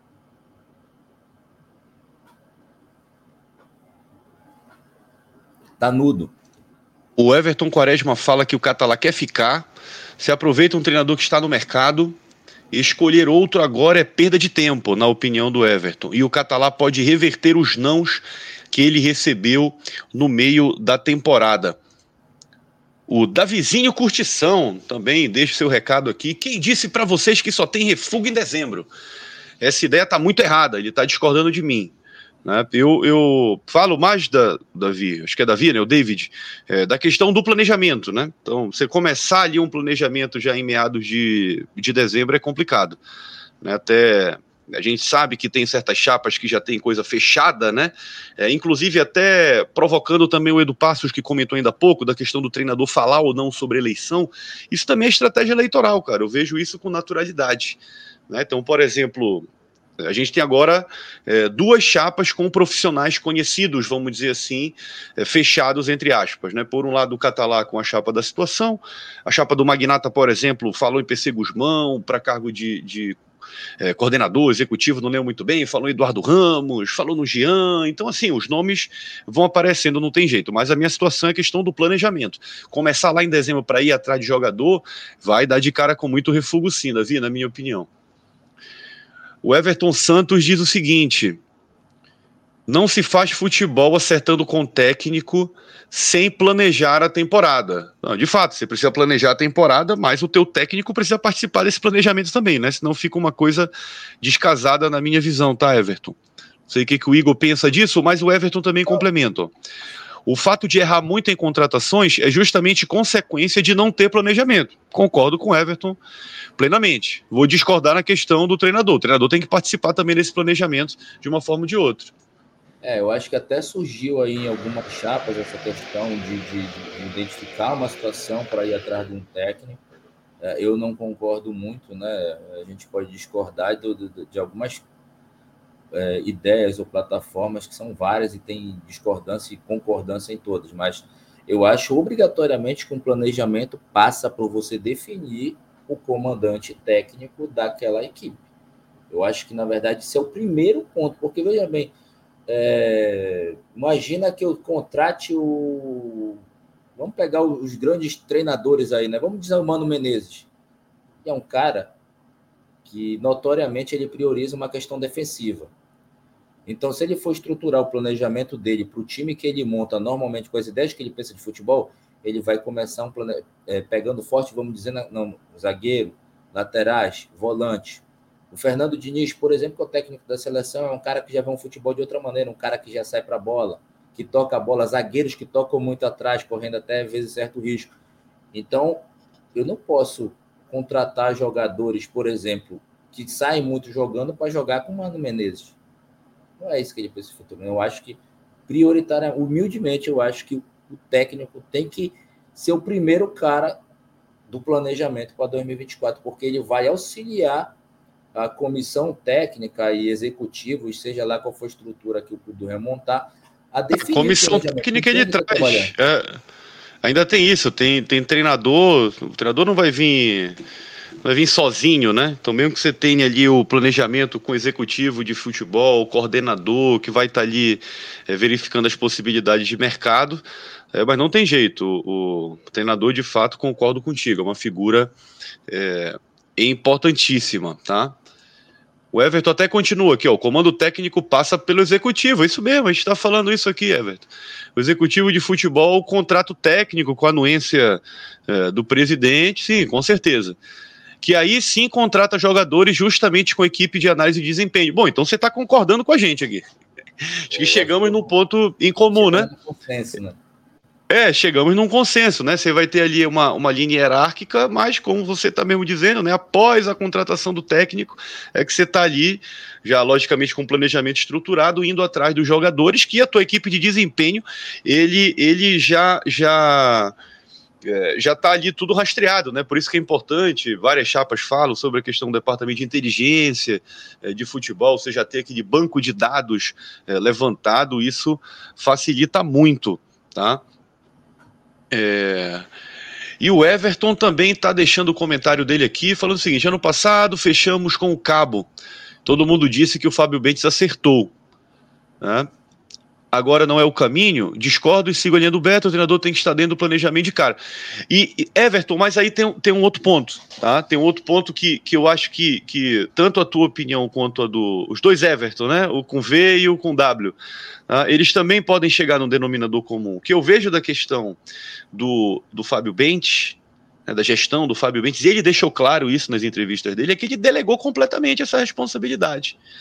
Tá nudo. O Everton Quaresma fala que o Catalá quer ficar, se aproveita um treinador que está no mercado, e escolher outro agora é perda de tempo, na opinião do Everton. E o Catalá pode reverter os nãos que ele recebeu no meio da temporada. O Davizinho Curtição também deixa seu recado aqui. Quem disse para vocês que só tem refúgio em dezembro? Essa ideia está muito errada, ele está discordando de mim. Né? Eu, eu falo mais da Davi, acho que é Davi, né? O David, é, da questão do planejamento, né? Então, você começar ali um planejamento já em meados de, de dezembro é complicado, né? Até A gente sabe que tem certas chapas que já tem coisa fechada, né? É, inclusive até provocando também o Edu Passos, que comentou ainda há pouco, da questão do treinador falar ou não sobre eleição. Isso também é estratégia eleitoral, cara. Eu vejo isso com naturalidade, né? Então, por exemplo, a gente tem agora é, duas chapas com profissionais conhecidos, vamos dizer assim, é, fechados entre aspas, né? Por um lado o Catalá com a chapa da situação, a chapa do Magnata, por exemplo, falou em P C Guzmão para cargo de... de É, coordenador, executivo, não lembro muito bem, falou em Eduardo Ramos, falou no Jean, então assim, os nomes vão aparecendo, não tem jeito, mas a minha situação é a questão do planejamento. Começar lá em dezembro para ir atrás de jogador, vai dar de cara com muito refúgio sim, Davi, na minha opinião. O Everton Santos diz o seguinte: não se faz futebol acertando com o técnico sem planejar a temporada. Não, de fato, você precisa planejar a temporada, mas o teu técnico precisa participar desse planejamento também, né? Senão fica uma coisa descasada na minha visão, tá, Everton? Não sei o que, que o Igor pensa disso, mas o Everton também complementa. Ó. O fato de errar muito em contratações é justamente consequência de não ter planejamento. Concordo com o Everton plenamente. Vou discordar na questão do treinador. O treinador tem que participar também desse planejamento de uma forma ou de outra. É, eu acho que até surgiu aí em algumas chapas essa questão de, de, de identificar uma situação para ir atrás de um técnico. É, eu não concordo muito, né? A gente pode discordar de, de, de algumas é, ideias ou plataformas que são várias e tem discordância e concordância em todas, mas eu acho obrigatoriamente que um planejamento passa por você definir o comandante técnico daquela equipe. Eu acho que, na verdade, esse é o primeiro ponto, porque, veja bem, É, imagina que eu contrate o... Vamos pegar os grandes treinadores aí, né? Vamos dizer o Mano Menezes. É um cara que, notoriamente, ele prioriza uma questão defensiva. Então, se ele for estruturar o planejamento dele para o time que ele monta normalmente com as ideias que ele pensa de futebol, ele vai começar um plane... é, pegando forte, vamos dizer, não, zagueiro, laterais, volante. O Fernando Diniz, por exemplo, que é o técnico da seleção, é um cara que já vê um futebol de outra maneira, um cara que já sai para a bola, que toca a bola, zagueiros que tocam muito atrás, correndo até, às vezes, certo risco. Então, eu não posso contratar jogadores, por exemplo, que saem muito jogando para jogar com o Mano Menezes. Não é isso que ele precisa futuro. Eu acho que, prioritariamente, humildemente, eu acho que o técnico tem que ser o primeiro cara do planejamento para dois mil e vinte e quatro, porque ele vai auxiliar a comissão técnica e executivos, seja lá qual for a estrutura que o clube do Remo montar, a definir... A comissão técnica ele traz. É, ainda tem isso, tem, tem treinador, o treinador não vai vir... vai vir sozinho, né? Então, mesmo que você tenha ali o planejamento com o executivo de futebol, o coordenador, que vai estar ali é, verificando as possibilidades de mercado, é, mas não tem jeito. O, o treinador, de fato, concordo contigo, é uma figura é, importantíssima, tá? O Everton até continua aqui, ó, o comando técnico passa pelo executivo, é isso mesmo, a gente está falando isso aqui, Everton. O executivo de futebol, o contrato técnico com a anuência é, do presidente, sim, com certeza. Que aí sim contrata jogadores justamente com equipe de análise de desempenho. Bom, então você está concordando com a gente aqui. Acho que chegamos num ponto em comum, né? Consenso, né? É, chegamos num consenso, né? Você vai ter ali uma, uma linha hierárquica, mas como você está mesmo dizendo, né? Após a contratação do técnico, é que você está ali, já logicamente com um planejamento estruturado, indo atrás dos jogadores, que a tua equipe de desempenho, ele, ele já... já É, já está ali tudo rastreado, né? Por isso que é importante, várias chapas falam sobre a questão do departamento de inteligência é, de futebol, você já ter aquele banco de dados é, levantado, isso facilita muito, tá? É... E o Everton também está deixando o comentário dele aqui, falando o seguinte: ano passado fechamos com o Cabo, todo mundo disse que o Fábio Benítez acertou, né? Agora não é o caminho, discordo e sigo a linha do Beto, o treinador tem que estar dentro do planejamento de cara. E, Everton, mas aí tem, tem um outro ponto, tá? Tem um outro ponto que, que eu acho que, que tanto a tua opinião quanto a do... Os dois Everton, né? O com V e o com W. Tá? Eles também podem chegar num denominador comum. O que eu vejo da questão do, do Fábio Benítez, né, da gestão do Fábio Benítez, e ele deixou claro isso nas entrevistas dele, é que ele delegou completamente essa responsabilidade.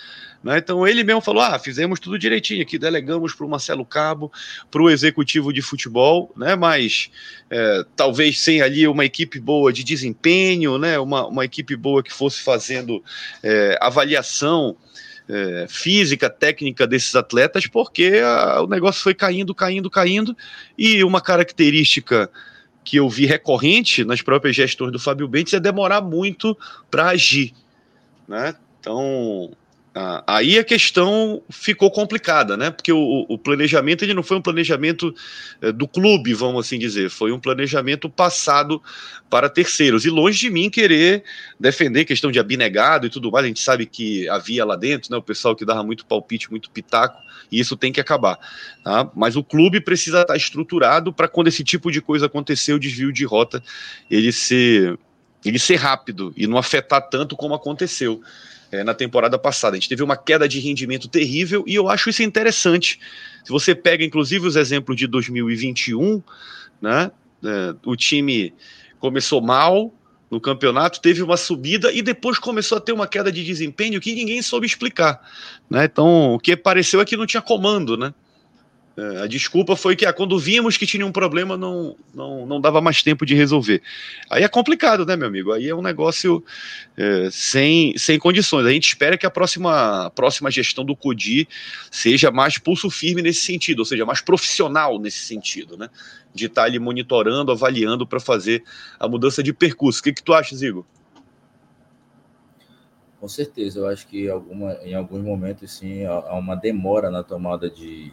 Né? Então ele mesmo falou, ah, fizemos tudo direitinho aqui, delegamos para o Marcelo Cabo, para o executivo de futebol, né? Mas é, talvez sem ali uma equipe boa de desempenho, né? uma, uma equipe boa que fosse fazendo é, avaliação é, física, técnica desses atletas, porque a, o negócio foi caindo, caindo, caindo, e uma característica que eu vi recorrente nas próprias gestões do Fábio Bentes é demorar muito para agir, né? Então, ah, aí a questão ficou complicada, né? Porque o, o planejamento ele não foi um planejamento eh, do clube, vamos assim dizer, foi um planejamento passado para terceiros. E longe de mim querer defender questão de abnegado e tudo mais, a gente sabe que havia lá dentro, né? O pessoal que dava muito palpite, muito pitaco, e isso tem que acabar. Tá? Mas o clube precisa estar estruturado para quando esse tipo de coisa acontecer, o desvio de rota, ele ser, ele ser rápido e não afetar tanto como aconteceu É, na temporada passada. A gente teve uma queda de rendimento terrível e eu acho isso interessante. Se você pega, inclusive, os exemplos de dois mil e vinte e um, né, é, o time começou mal no campeonato, teve uma subida e depois começou a ter uma queda de desempenho que ninguém soube explicar. Né? Então, o que pareceu é que não tinha comando, né? A desculpa foi que ah, quando vimos que tinha um problema não, não, não dava mais tempo de resolver. Aí é complicado, né, meu amigo? Aí é um negócio é, sem, sem condições. A gente espera que a próxima, a próxima gestão do CODI seja mais pulso firme nesse sentido, ou seja, mais profissional nesse sentido, né? De estar ali monitorando, avaliando para fazer a mudança de percurso. O que, que tu acha, Zigo? Com certeza, eu acho que alguma, em alguns momentos, sim, há uma demora na tomada de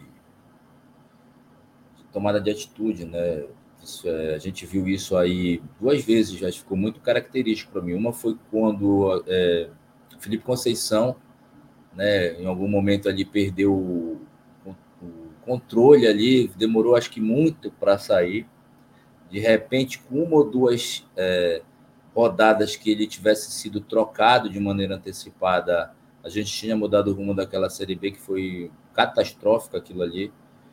tomada de atitude, né? Isso, é, a gente viu isso aí duas vezes, já ficou muito característico para mim. Uma foi quando é, Felipe Conceição, né, em algum momento ali perdeu o, o, o controle ali, demorou acho que muito para sair. De repente, com uma ou duas é, rodadas que ele tivesse sido trocado de maneira antecipada, a gente tinha mudado o rumo daquela Série B, que foi catastrófica aquilo ali.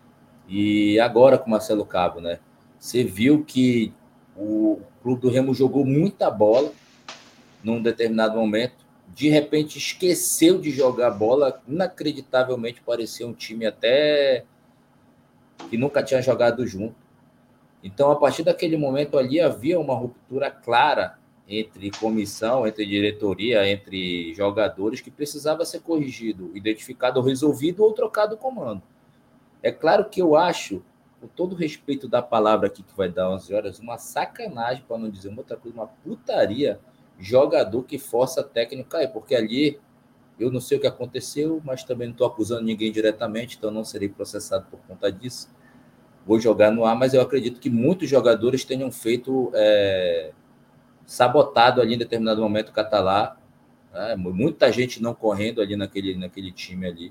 E agora com o Marcelo Cabo, né? Você viu que o Clube do Remo jogou muita bola num determinado momento, de repente esqueceu de jogar bola, inacreditavelmente parecia um time até que nunca tinha jogado junto. Então, a partir daquele momento ali, havia uma ruptura clara entre comissão, entre diretoria, entre jogadores, que precisava ser corrigido, identificado, resolvido ou trocado o comando. É claro que eu acho, com todo o respeito da palavra aqui que vai dar onze horas, uma sacanagem, para não dizer uma outra coisa, uma putaria, jogador que força técnico cair, porque ali eu não sei o que aconteceu, mas também não estou acusando ninguém diretamente, então não serei processado por conta disso. Vou jogar no ar, mas eu acredito que muitos jogadores tenham feito, é, sabotado ali em determinado momento o Catalá, né? Muita gente não correndo ali naquele, naquele time ali.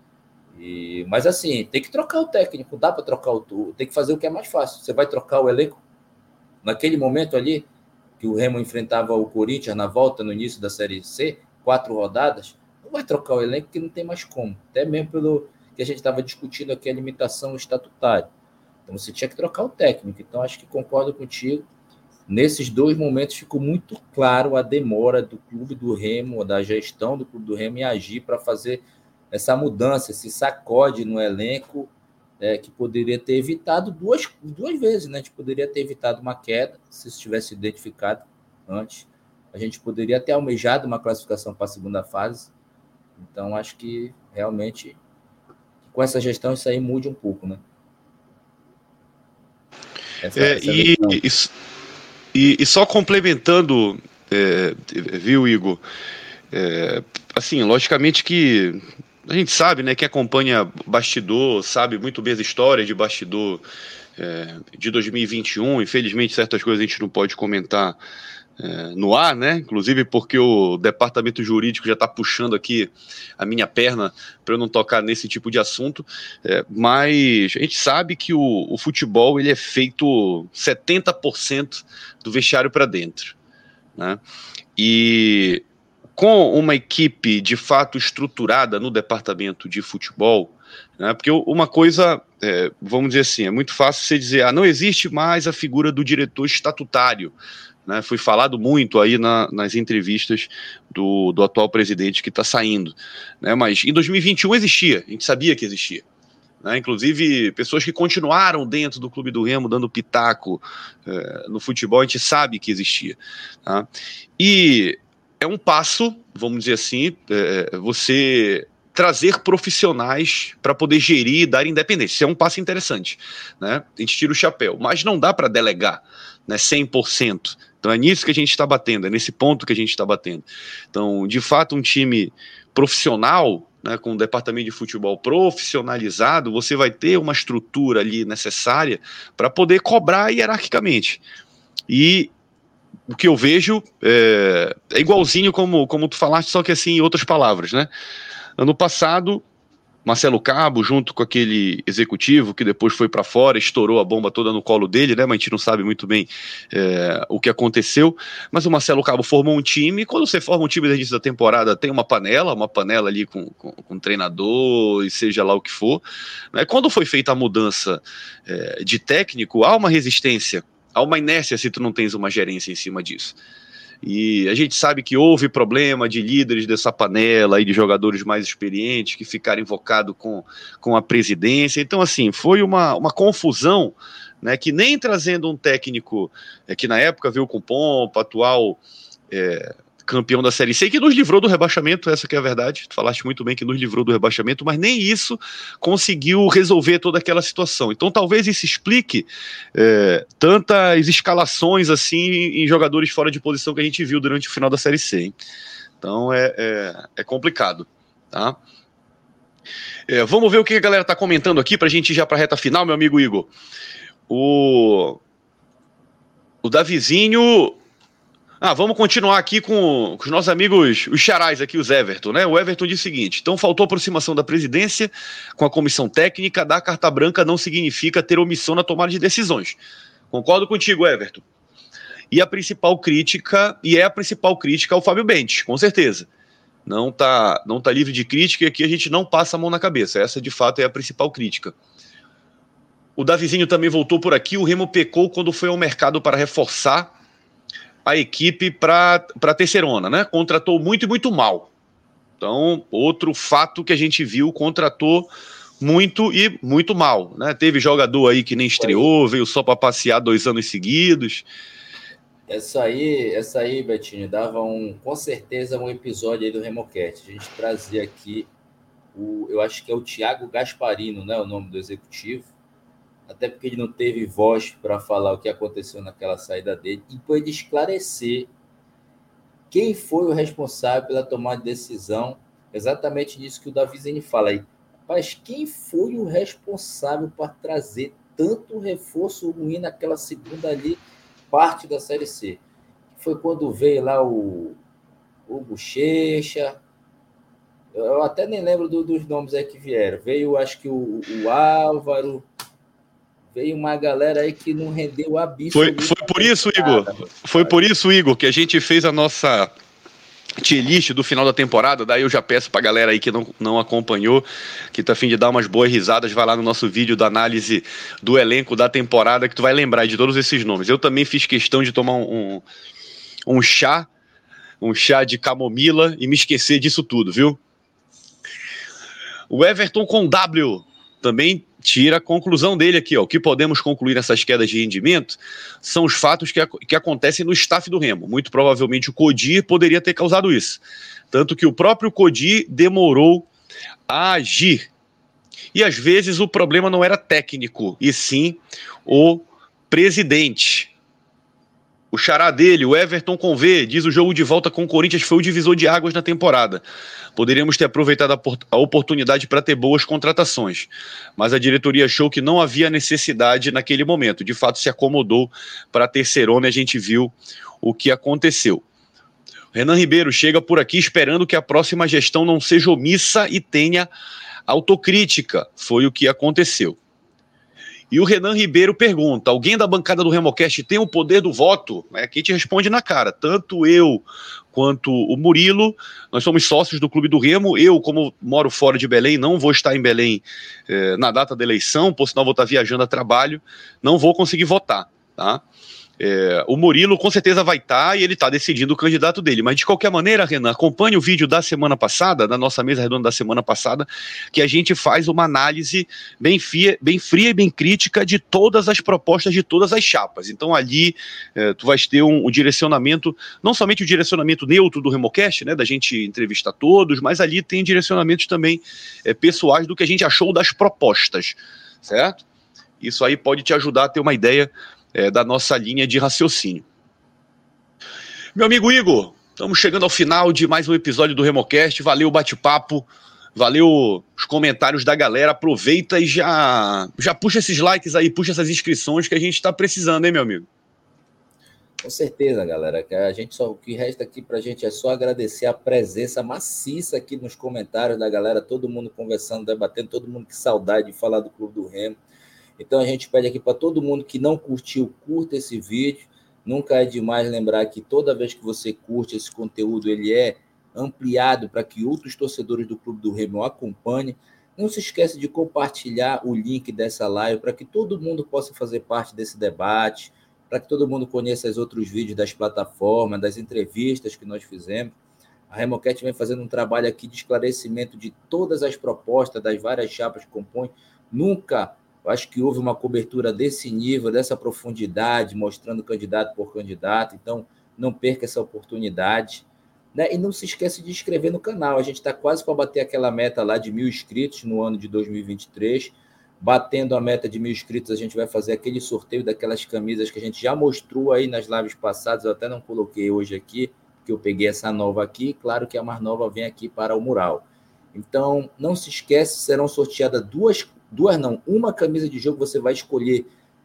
E, mas assim, tem que trocar o técnico, dá para trocar o tem que fazer o que é mais fácil. Você vai trocar o elenco naquele momento ali que o Remo enfrentava o Corinthians na volta no início da Série C, quatro rodadas, não vai trocar o elenco que não tem mais como, até mesmo pelo que a gente estava discutindo aqui, a limitação estatutária. Então você tinha que trocar o técnico. Então acho que concordo contigo, nesses dois momentos ficou muito claro a demora do Clube do Remo, da gestão do Clube do Remo em agir para fazer essa mudança, esse sacode no elenco, é, que poderia ter evitado duas, duas vezes, né? A gente poderia ter evitado uma queda, se isso tivesse identificado antes. A gente poderia ter almejado uma classificação para a segunda fase. Então, acho que realmente, com essa gestão, isso aí mude um pouco, né? Essa, é, essa e, e, e só complementando, é, viu, Igor? É, assim, logicamente que a gente sabe, né, quem acompanha bastidor, sabe muito bem as histórias de bastidor é, de dois mil e vinte e um, infelizmente certas coisas a gente não pode comentar é, no ar, né, inclusive porque o departamento jurídico já está puxando aqui a minha perna para eu não tocar nesse tipo de assunto, é, mas a gente sabe que o, o futebol ele é feito setenta por cento do vestiário para dentro, né, e com uma equipe de fato estruturada no departamento de futebol, né, porque uma coisa, é, vamos dizer assim, é muito fácil você dizer, ah, não existe mais a figura do diretor estatutário, né? Foi falado muito aí na, nas entrevistas do, do atual presidente que está saindo, né? Mas em dois mil e vinte e um existia, a gente sabia que existia. Né, inclusive pessoas que continuaram dentro do Clube do Remo dando pitaco é, no futebol, a gente sabe que existia, tá? E é um passo, vamos dizer assim, é, você trazer profissionais para poder gerir e dar independência. Isso é um passo interessante, né? A gente tira o chapéu, mas não dá para delegar, né, cem por cento. Então é nisso que a gente está batendo, é nesse ponto que a gente está batendo. Então, de fato, um time profissional, né, com um departamento de futebol profissionalizado, você vai ter uma estrutura ali necessária para poder cobrar hierarquicamente. E o que eu vejo é, é igualzinho como, como tu falaste, só que assim em outras palavras, né? Ano passado, Marcelo Cabo, junto com aquele executivo que depois foi para fora, estourou a bomba toda no colo dele, né? Mas a gente não sabe muito bem é, o que aconteceu. Mas o Marcelo Cabo formou um time. Quando você forma um time desde início da temporada, tem uma panela, uma panela ali com, com, com treinador e seja lá o que for. Né? Quando foi feita a mudança é, de técnico, há uma resistência, há uma inércia se tu não tens uma gerência em cima disso. E a gente sabe que houve problema de líderes dessa panela e de jogadores mais experientes que ficaram invocados com, com a presidência. Então, assim, foi uma, uma confusão, né, que nem trazendo um técnico é, que na época veio com pompa, atual é, campeão da Série C, que nos livrou do rebaixamento, essa que é a verdade, tu falaste muito bem que nos livrou do rebaixamento, mas nem isso conseguiu resolver toda aquela situação. Então talvez isso explique é, tantas escalações assim em jogadores fora de posição que a gente viu durante o final da Série C, hein? Então é, é, é complicado, tá? É, vamos ver o que a galera tá comentando aqui pra gente ir já pra reta final, meu amigo Igor. O, o Davizinho... Ah, vamos continuar aqui com, com os nossos amigos, os charais aqui, os Everton, né? O Everton diz o seguinte: então faltou aproximação da presidência com a comissão técnica, dar carta branca não significa ter omissão na tomada de decisões. Concordo contigo, Everton. E a principal crítica, e é a principal crítica ao Fábio Bentes, com certeza. Não tá, não tá livre de crítica e aqui a gente não passa a mão na cabeça. Essa, de fato, é a principal crítica. O Davizinho também voltou por aqui. O Remo pecou quando foi ao mercado para reforçar a equipe para a terceirona, né? Contratou muito e muito mal. Então, outro fato que a gente viu, contratou muito e muito mal, né? Teve jogador aí que nem estreou, veio só para passear dois anos seguidos. Essa aí, essa aí, Betinho, dava um, com certeza um episódio aí do RemoCast. A gente trazia aqui, o, eu acho que é o Thiago Gasparino, né? O nome do executivo. Até porque ele não teve voz para falar o que aconteceu naquela saída dele, e depois de esclarecer quem foi o responsável pela tomada de decisão, exatamente nisso que o Davizinho fala aí. Mas quem foi o responsável para trazer tanto reforço ruim naquela segunda ali, parte da Série C? Foi quando veio lá o, o Bochecha, eu até nem lembro do, dos nomes aí que vieram. Veio, acho que o, o Álvaro... Veio uma galera aí que não rendeu a bicha. Foi, foi por isso, Igor. Foi por isso, Igor, que a gente fez a nossa tier list do final da temporada. Daí eu já peço pra galera aí que não, não acompanhou, que tá a fim de dar umas boas risadas, vai lá no nosso vídeo da análise do elenco da temporada, que tu vai lembrar de todos esses nomes. Eu também fiz questão de tomar um, um, um chá, um chá de camomila e me esquecer disso tudo, viu? O Everton com W também tira a conclusão dele aqui, ó. O que podemos concluir nessas quedas de rendimento são os fatos que, que acontecem no staff do Remo. Muito provavelmente o Codir poderia ter causado isso. Tanto que o próprio Codir demorou a agir. E às vezes o problema não era técnico, e sim o presidente. O xará dele, o Everton com V, diz: o jogo de volta com o Corinthians foi o divisor de águas na temporada. Poderíamos ter aproveitado a, a oportunidade para ter boas contratações, mas a diretoria achou que não havia necessidade naquele momento. De fato, se acomodou para a terceirona e a gente viu o que aconteceu. Renan Ribeiro chega por aqui esperando que a próxima gestão não seja omissa e tenha autocrítica. Foi o que aconteceu. E o Renan Ribeiro pergunta: alguém da bancada do RemoCast tem o poder do voto? É, quem te responde na cara, tanto eu quanto o Murilo, nós somos sócios do Clube do Remo. Eu, como moro fora de Belém, não vou estar em Belém eh, na data da eleição, por sinal vou estar viajando a trabalho, não vou conseguir votar, tá? É, o Murilo com certeza vai estar tá, e ele está decidindo o candidato dele, mas de qualquer maneira, Renan, acompanhe o vídeo da semana passada, da nossa mesa redonda da semana passada, que a gente faz uma análise bem fria, bem fria e bem crítica de todas as propostas de todas as chapas. Então ali é, tu vais ter um, um direcionamento, não somente o direcionamento neutro do Remocast, né, da gente entrevistar todos, mas ali tem direcionamentos também é, pessoais do que a gente achou das propostas, certo? Isso aí pode te ajudar a ter uma ideia É, da nossa linha de raciocínio. Meu amigo Igor, estamos chegando ao final de mais um episódio do Remocast. Valeu o bate-papo, valeu os comentários da galera. Aproveita e já, já puxa esses likes aí, puxa essas inscrições que a gente está precisando, hein, meu amigo? Com certeza, galera. A gente só, o que resta aqui para a gente é só agradecer a presença maciça aqui nos comentários da galera, todo mundo conversando, debatendo, todo mundo que saudade de falar do Clube do Remo. Então a gente pede aqui para todo mundo que não curtiu, curta esse vídeo. Nunca é demais lembrar que toda vez que você curte esse conteúdo, ele é ampliado para que outros torcedores do Clube do Remo acompanhem. Não se esqueça de compartilhar o link dessa live para que todo mundo possa fazer parte desse debate, para que todo mundo conheça os outros vídeos das plataformas, das entrevistas que nós fizemos. A Remocast vem fazendo um trabalho aqui de esclarecimento de todas as propostas das várias chapas que compõem. Nunca... Eu acho que houve uma cobertura desse nível, dessa profundidade, mostrando candidato por candidato. Então, não perca essa oportunidade. Né? E não se esqueça de inscrever no canal. A gente está quase para bater aquela meta lá de mil inscritos no ano de dois mil e vinte e três. Batendo a meta de mil inscritos, a gente vai fazer aquele sorteio daquelas camisas que a gente já mostrou aí nas lives passadas. Eu até não coloquei hoje aqui, porque eu peguei essa nova aqui. Claro que a mais nova vem aqui para o mural. Então, não se esqueça, serão sorteadas duas Duas não, uma camisa de jogo você vai escolher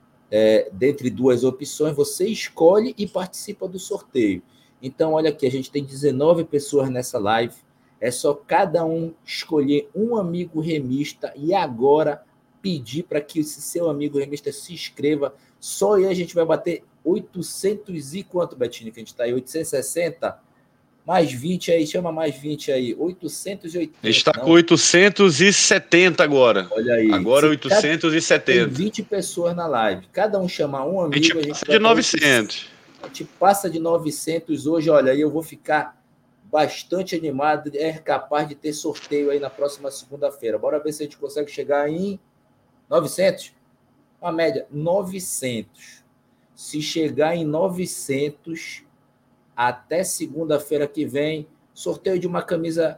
é, dentre duas opções, você escolhe e participa do sorteio. Então, olha aqui, a gente tem dezenove pessoas nessa live, é só cada um escolher um amigo remista e agora pedir para que esse seu amigo remista se inscreva. Só aí a gente vai bater oitocentos e quanto, Betinho, que a gente está aí? oitocentos e sessenta? Mais vinte aí, chama mais vinte aí, oitocentos e oitenta. Está com oitocentos e setenta agora. Olha aí. Agora oitocentos e setenta. Tem vinte pessoas na live. Cada um chamar um amigo. A gente, a gente passa de novecentos. A gente passa de novecentos hoje. Olha aí, eu vou ficar bastante animado. É capaz de ter sorteio aí na próxima segunda-feira. Bora ver se a gente consegue chegar em novecentos. Uma média, novecentos. Se chegar em novecentos... até segunda-feira que vem, sorteio de uma camisa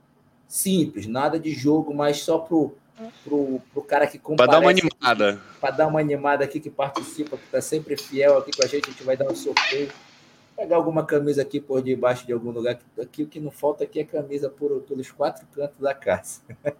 simples, nada de jogo, mas só pro, pro, pro cara que comparece. Para dar uma animada. Para dar uma animada aqui, que participa, que está sempre fiel aqui com a gente, a gente vai dar um sorteio. Pegar alguma camisa aqui por debaixo de algum lugar. Aqui o que não falta aqui é camisa por, pelos quatro cantos da casa.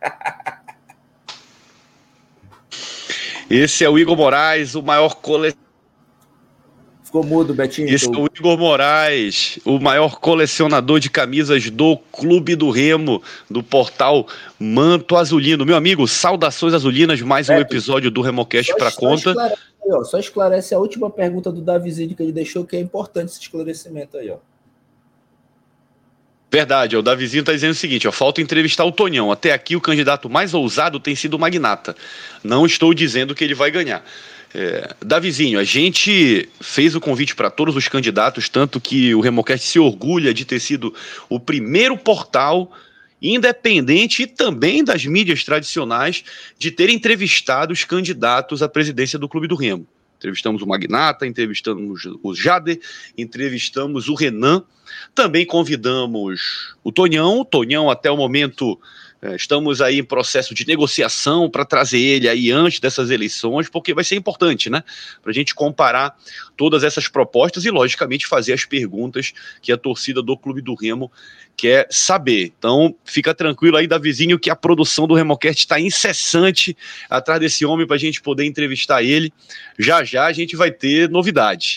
Esse é o Igor Moraes, o maior colecionador. Ficou mudo, Betinho. Esse então... é o Igor Moraes, o maior colecionador de camisas do Clube do Remo, do portal Manto Azulino. Meu amigo, saudações azulinas, mais um Beto, episódio do Remocast para conta. Esclarece, ó, só esclarece a última pergunta do Davizinho que ele deixou, que é importante esse esclarecimento aí, ó. Verdade, ó, o Davizinho está dizendo o seguinte, ó, falta entrevistar o Tonhão. Até aqui o candidato mais ousado tem sido o Magnata. Não estou dizendo que ele vai ganhar. É, Davizinho, a gente fez o convite para todos os candidatos, tanto que o Remocast se orgulha de ter sido o primeiro portal independente e também das mídias tradicionais de ter entrevistado os candidatos à presidência do Clube do Remo. Entrevistamos o Magnata, entrevistamos o Jader, entrevistamos o Renan, também convidamos o Tonhão. O Tonhão, até o momento, estamos aí em processo de negociação para trazer ele aí antes dessas eleições, porque vai ser importante, né? Para a gente comparar todas essas propostas e, logicamente, fazer as perguntas que a torcida do Clube do Remo quer saber. Então, fica tranquilo aí, Davizinho, que a produção do Remocast está incessante atrás desse homem para a gente poder entrevistar ele. Já já a gente vai ter novidades.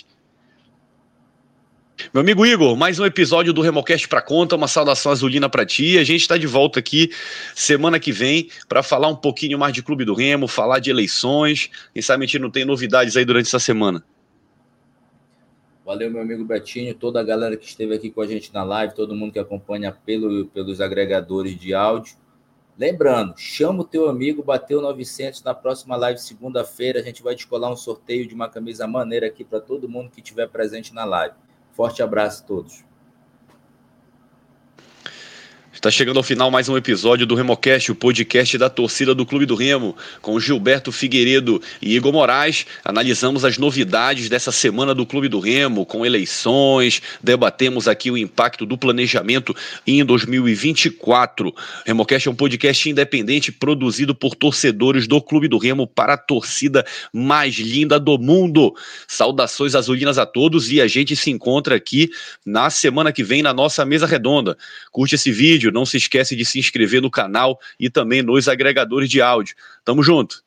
Meu amigo Igor, mais um episódio do Remocast pra conta, uma saudação azulina pra ti. A gente está de volta aqui semana que vem para falar um pouquinho mais de Clube do Remo, falar de eleições. Quem sabe a gente não tem novidades aí durante essa semana. Valeu, meu amigo Betinho, toda a galera que esteve aqui com a gente na live, todo mundo que acompanha pelo, pelos agregadores de áudio. Lembrando, chama o teu amigo, bateu novecentos na próxima live, segunda-feira, a gente vai descolar um sorteio de uma camisa maneira aqui para todo mundo que estiver presente na live. Forte abraço a todos. Está chegando ao final mais um episódio do RemoCast, o podcast da torcida do Clube do Remo, com Gilberto Figueiredo e Igor Moraes. Analisamos as novidades dessa semana do Clube do Remo, com eleições, debatemos aqui o impacto do planejamento em dois mil e vinte e quatro. RemoCast é um podcast independente produzido por torcedores do Clube do Remo para a torcida mais linda do mundo. Saudações azulinas a todos e a gente se encontra aqui na semana que vem na nossa mesa redonda. Curte esse vídeo. Não se esquece de se inscrever no canal e também nos agregadores de áudio. Tamo junto!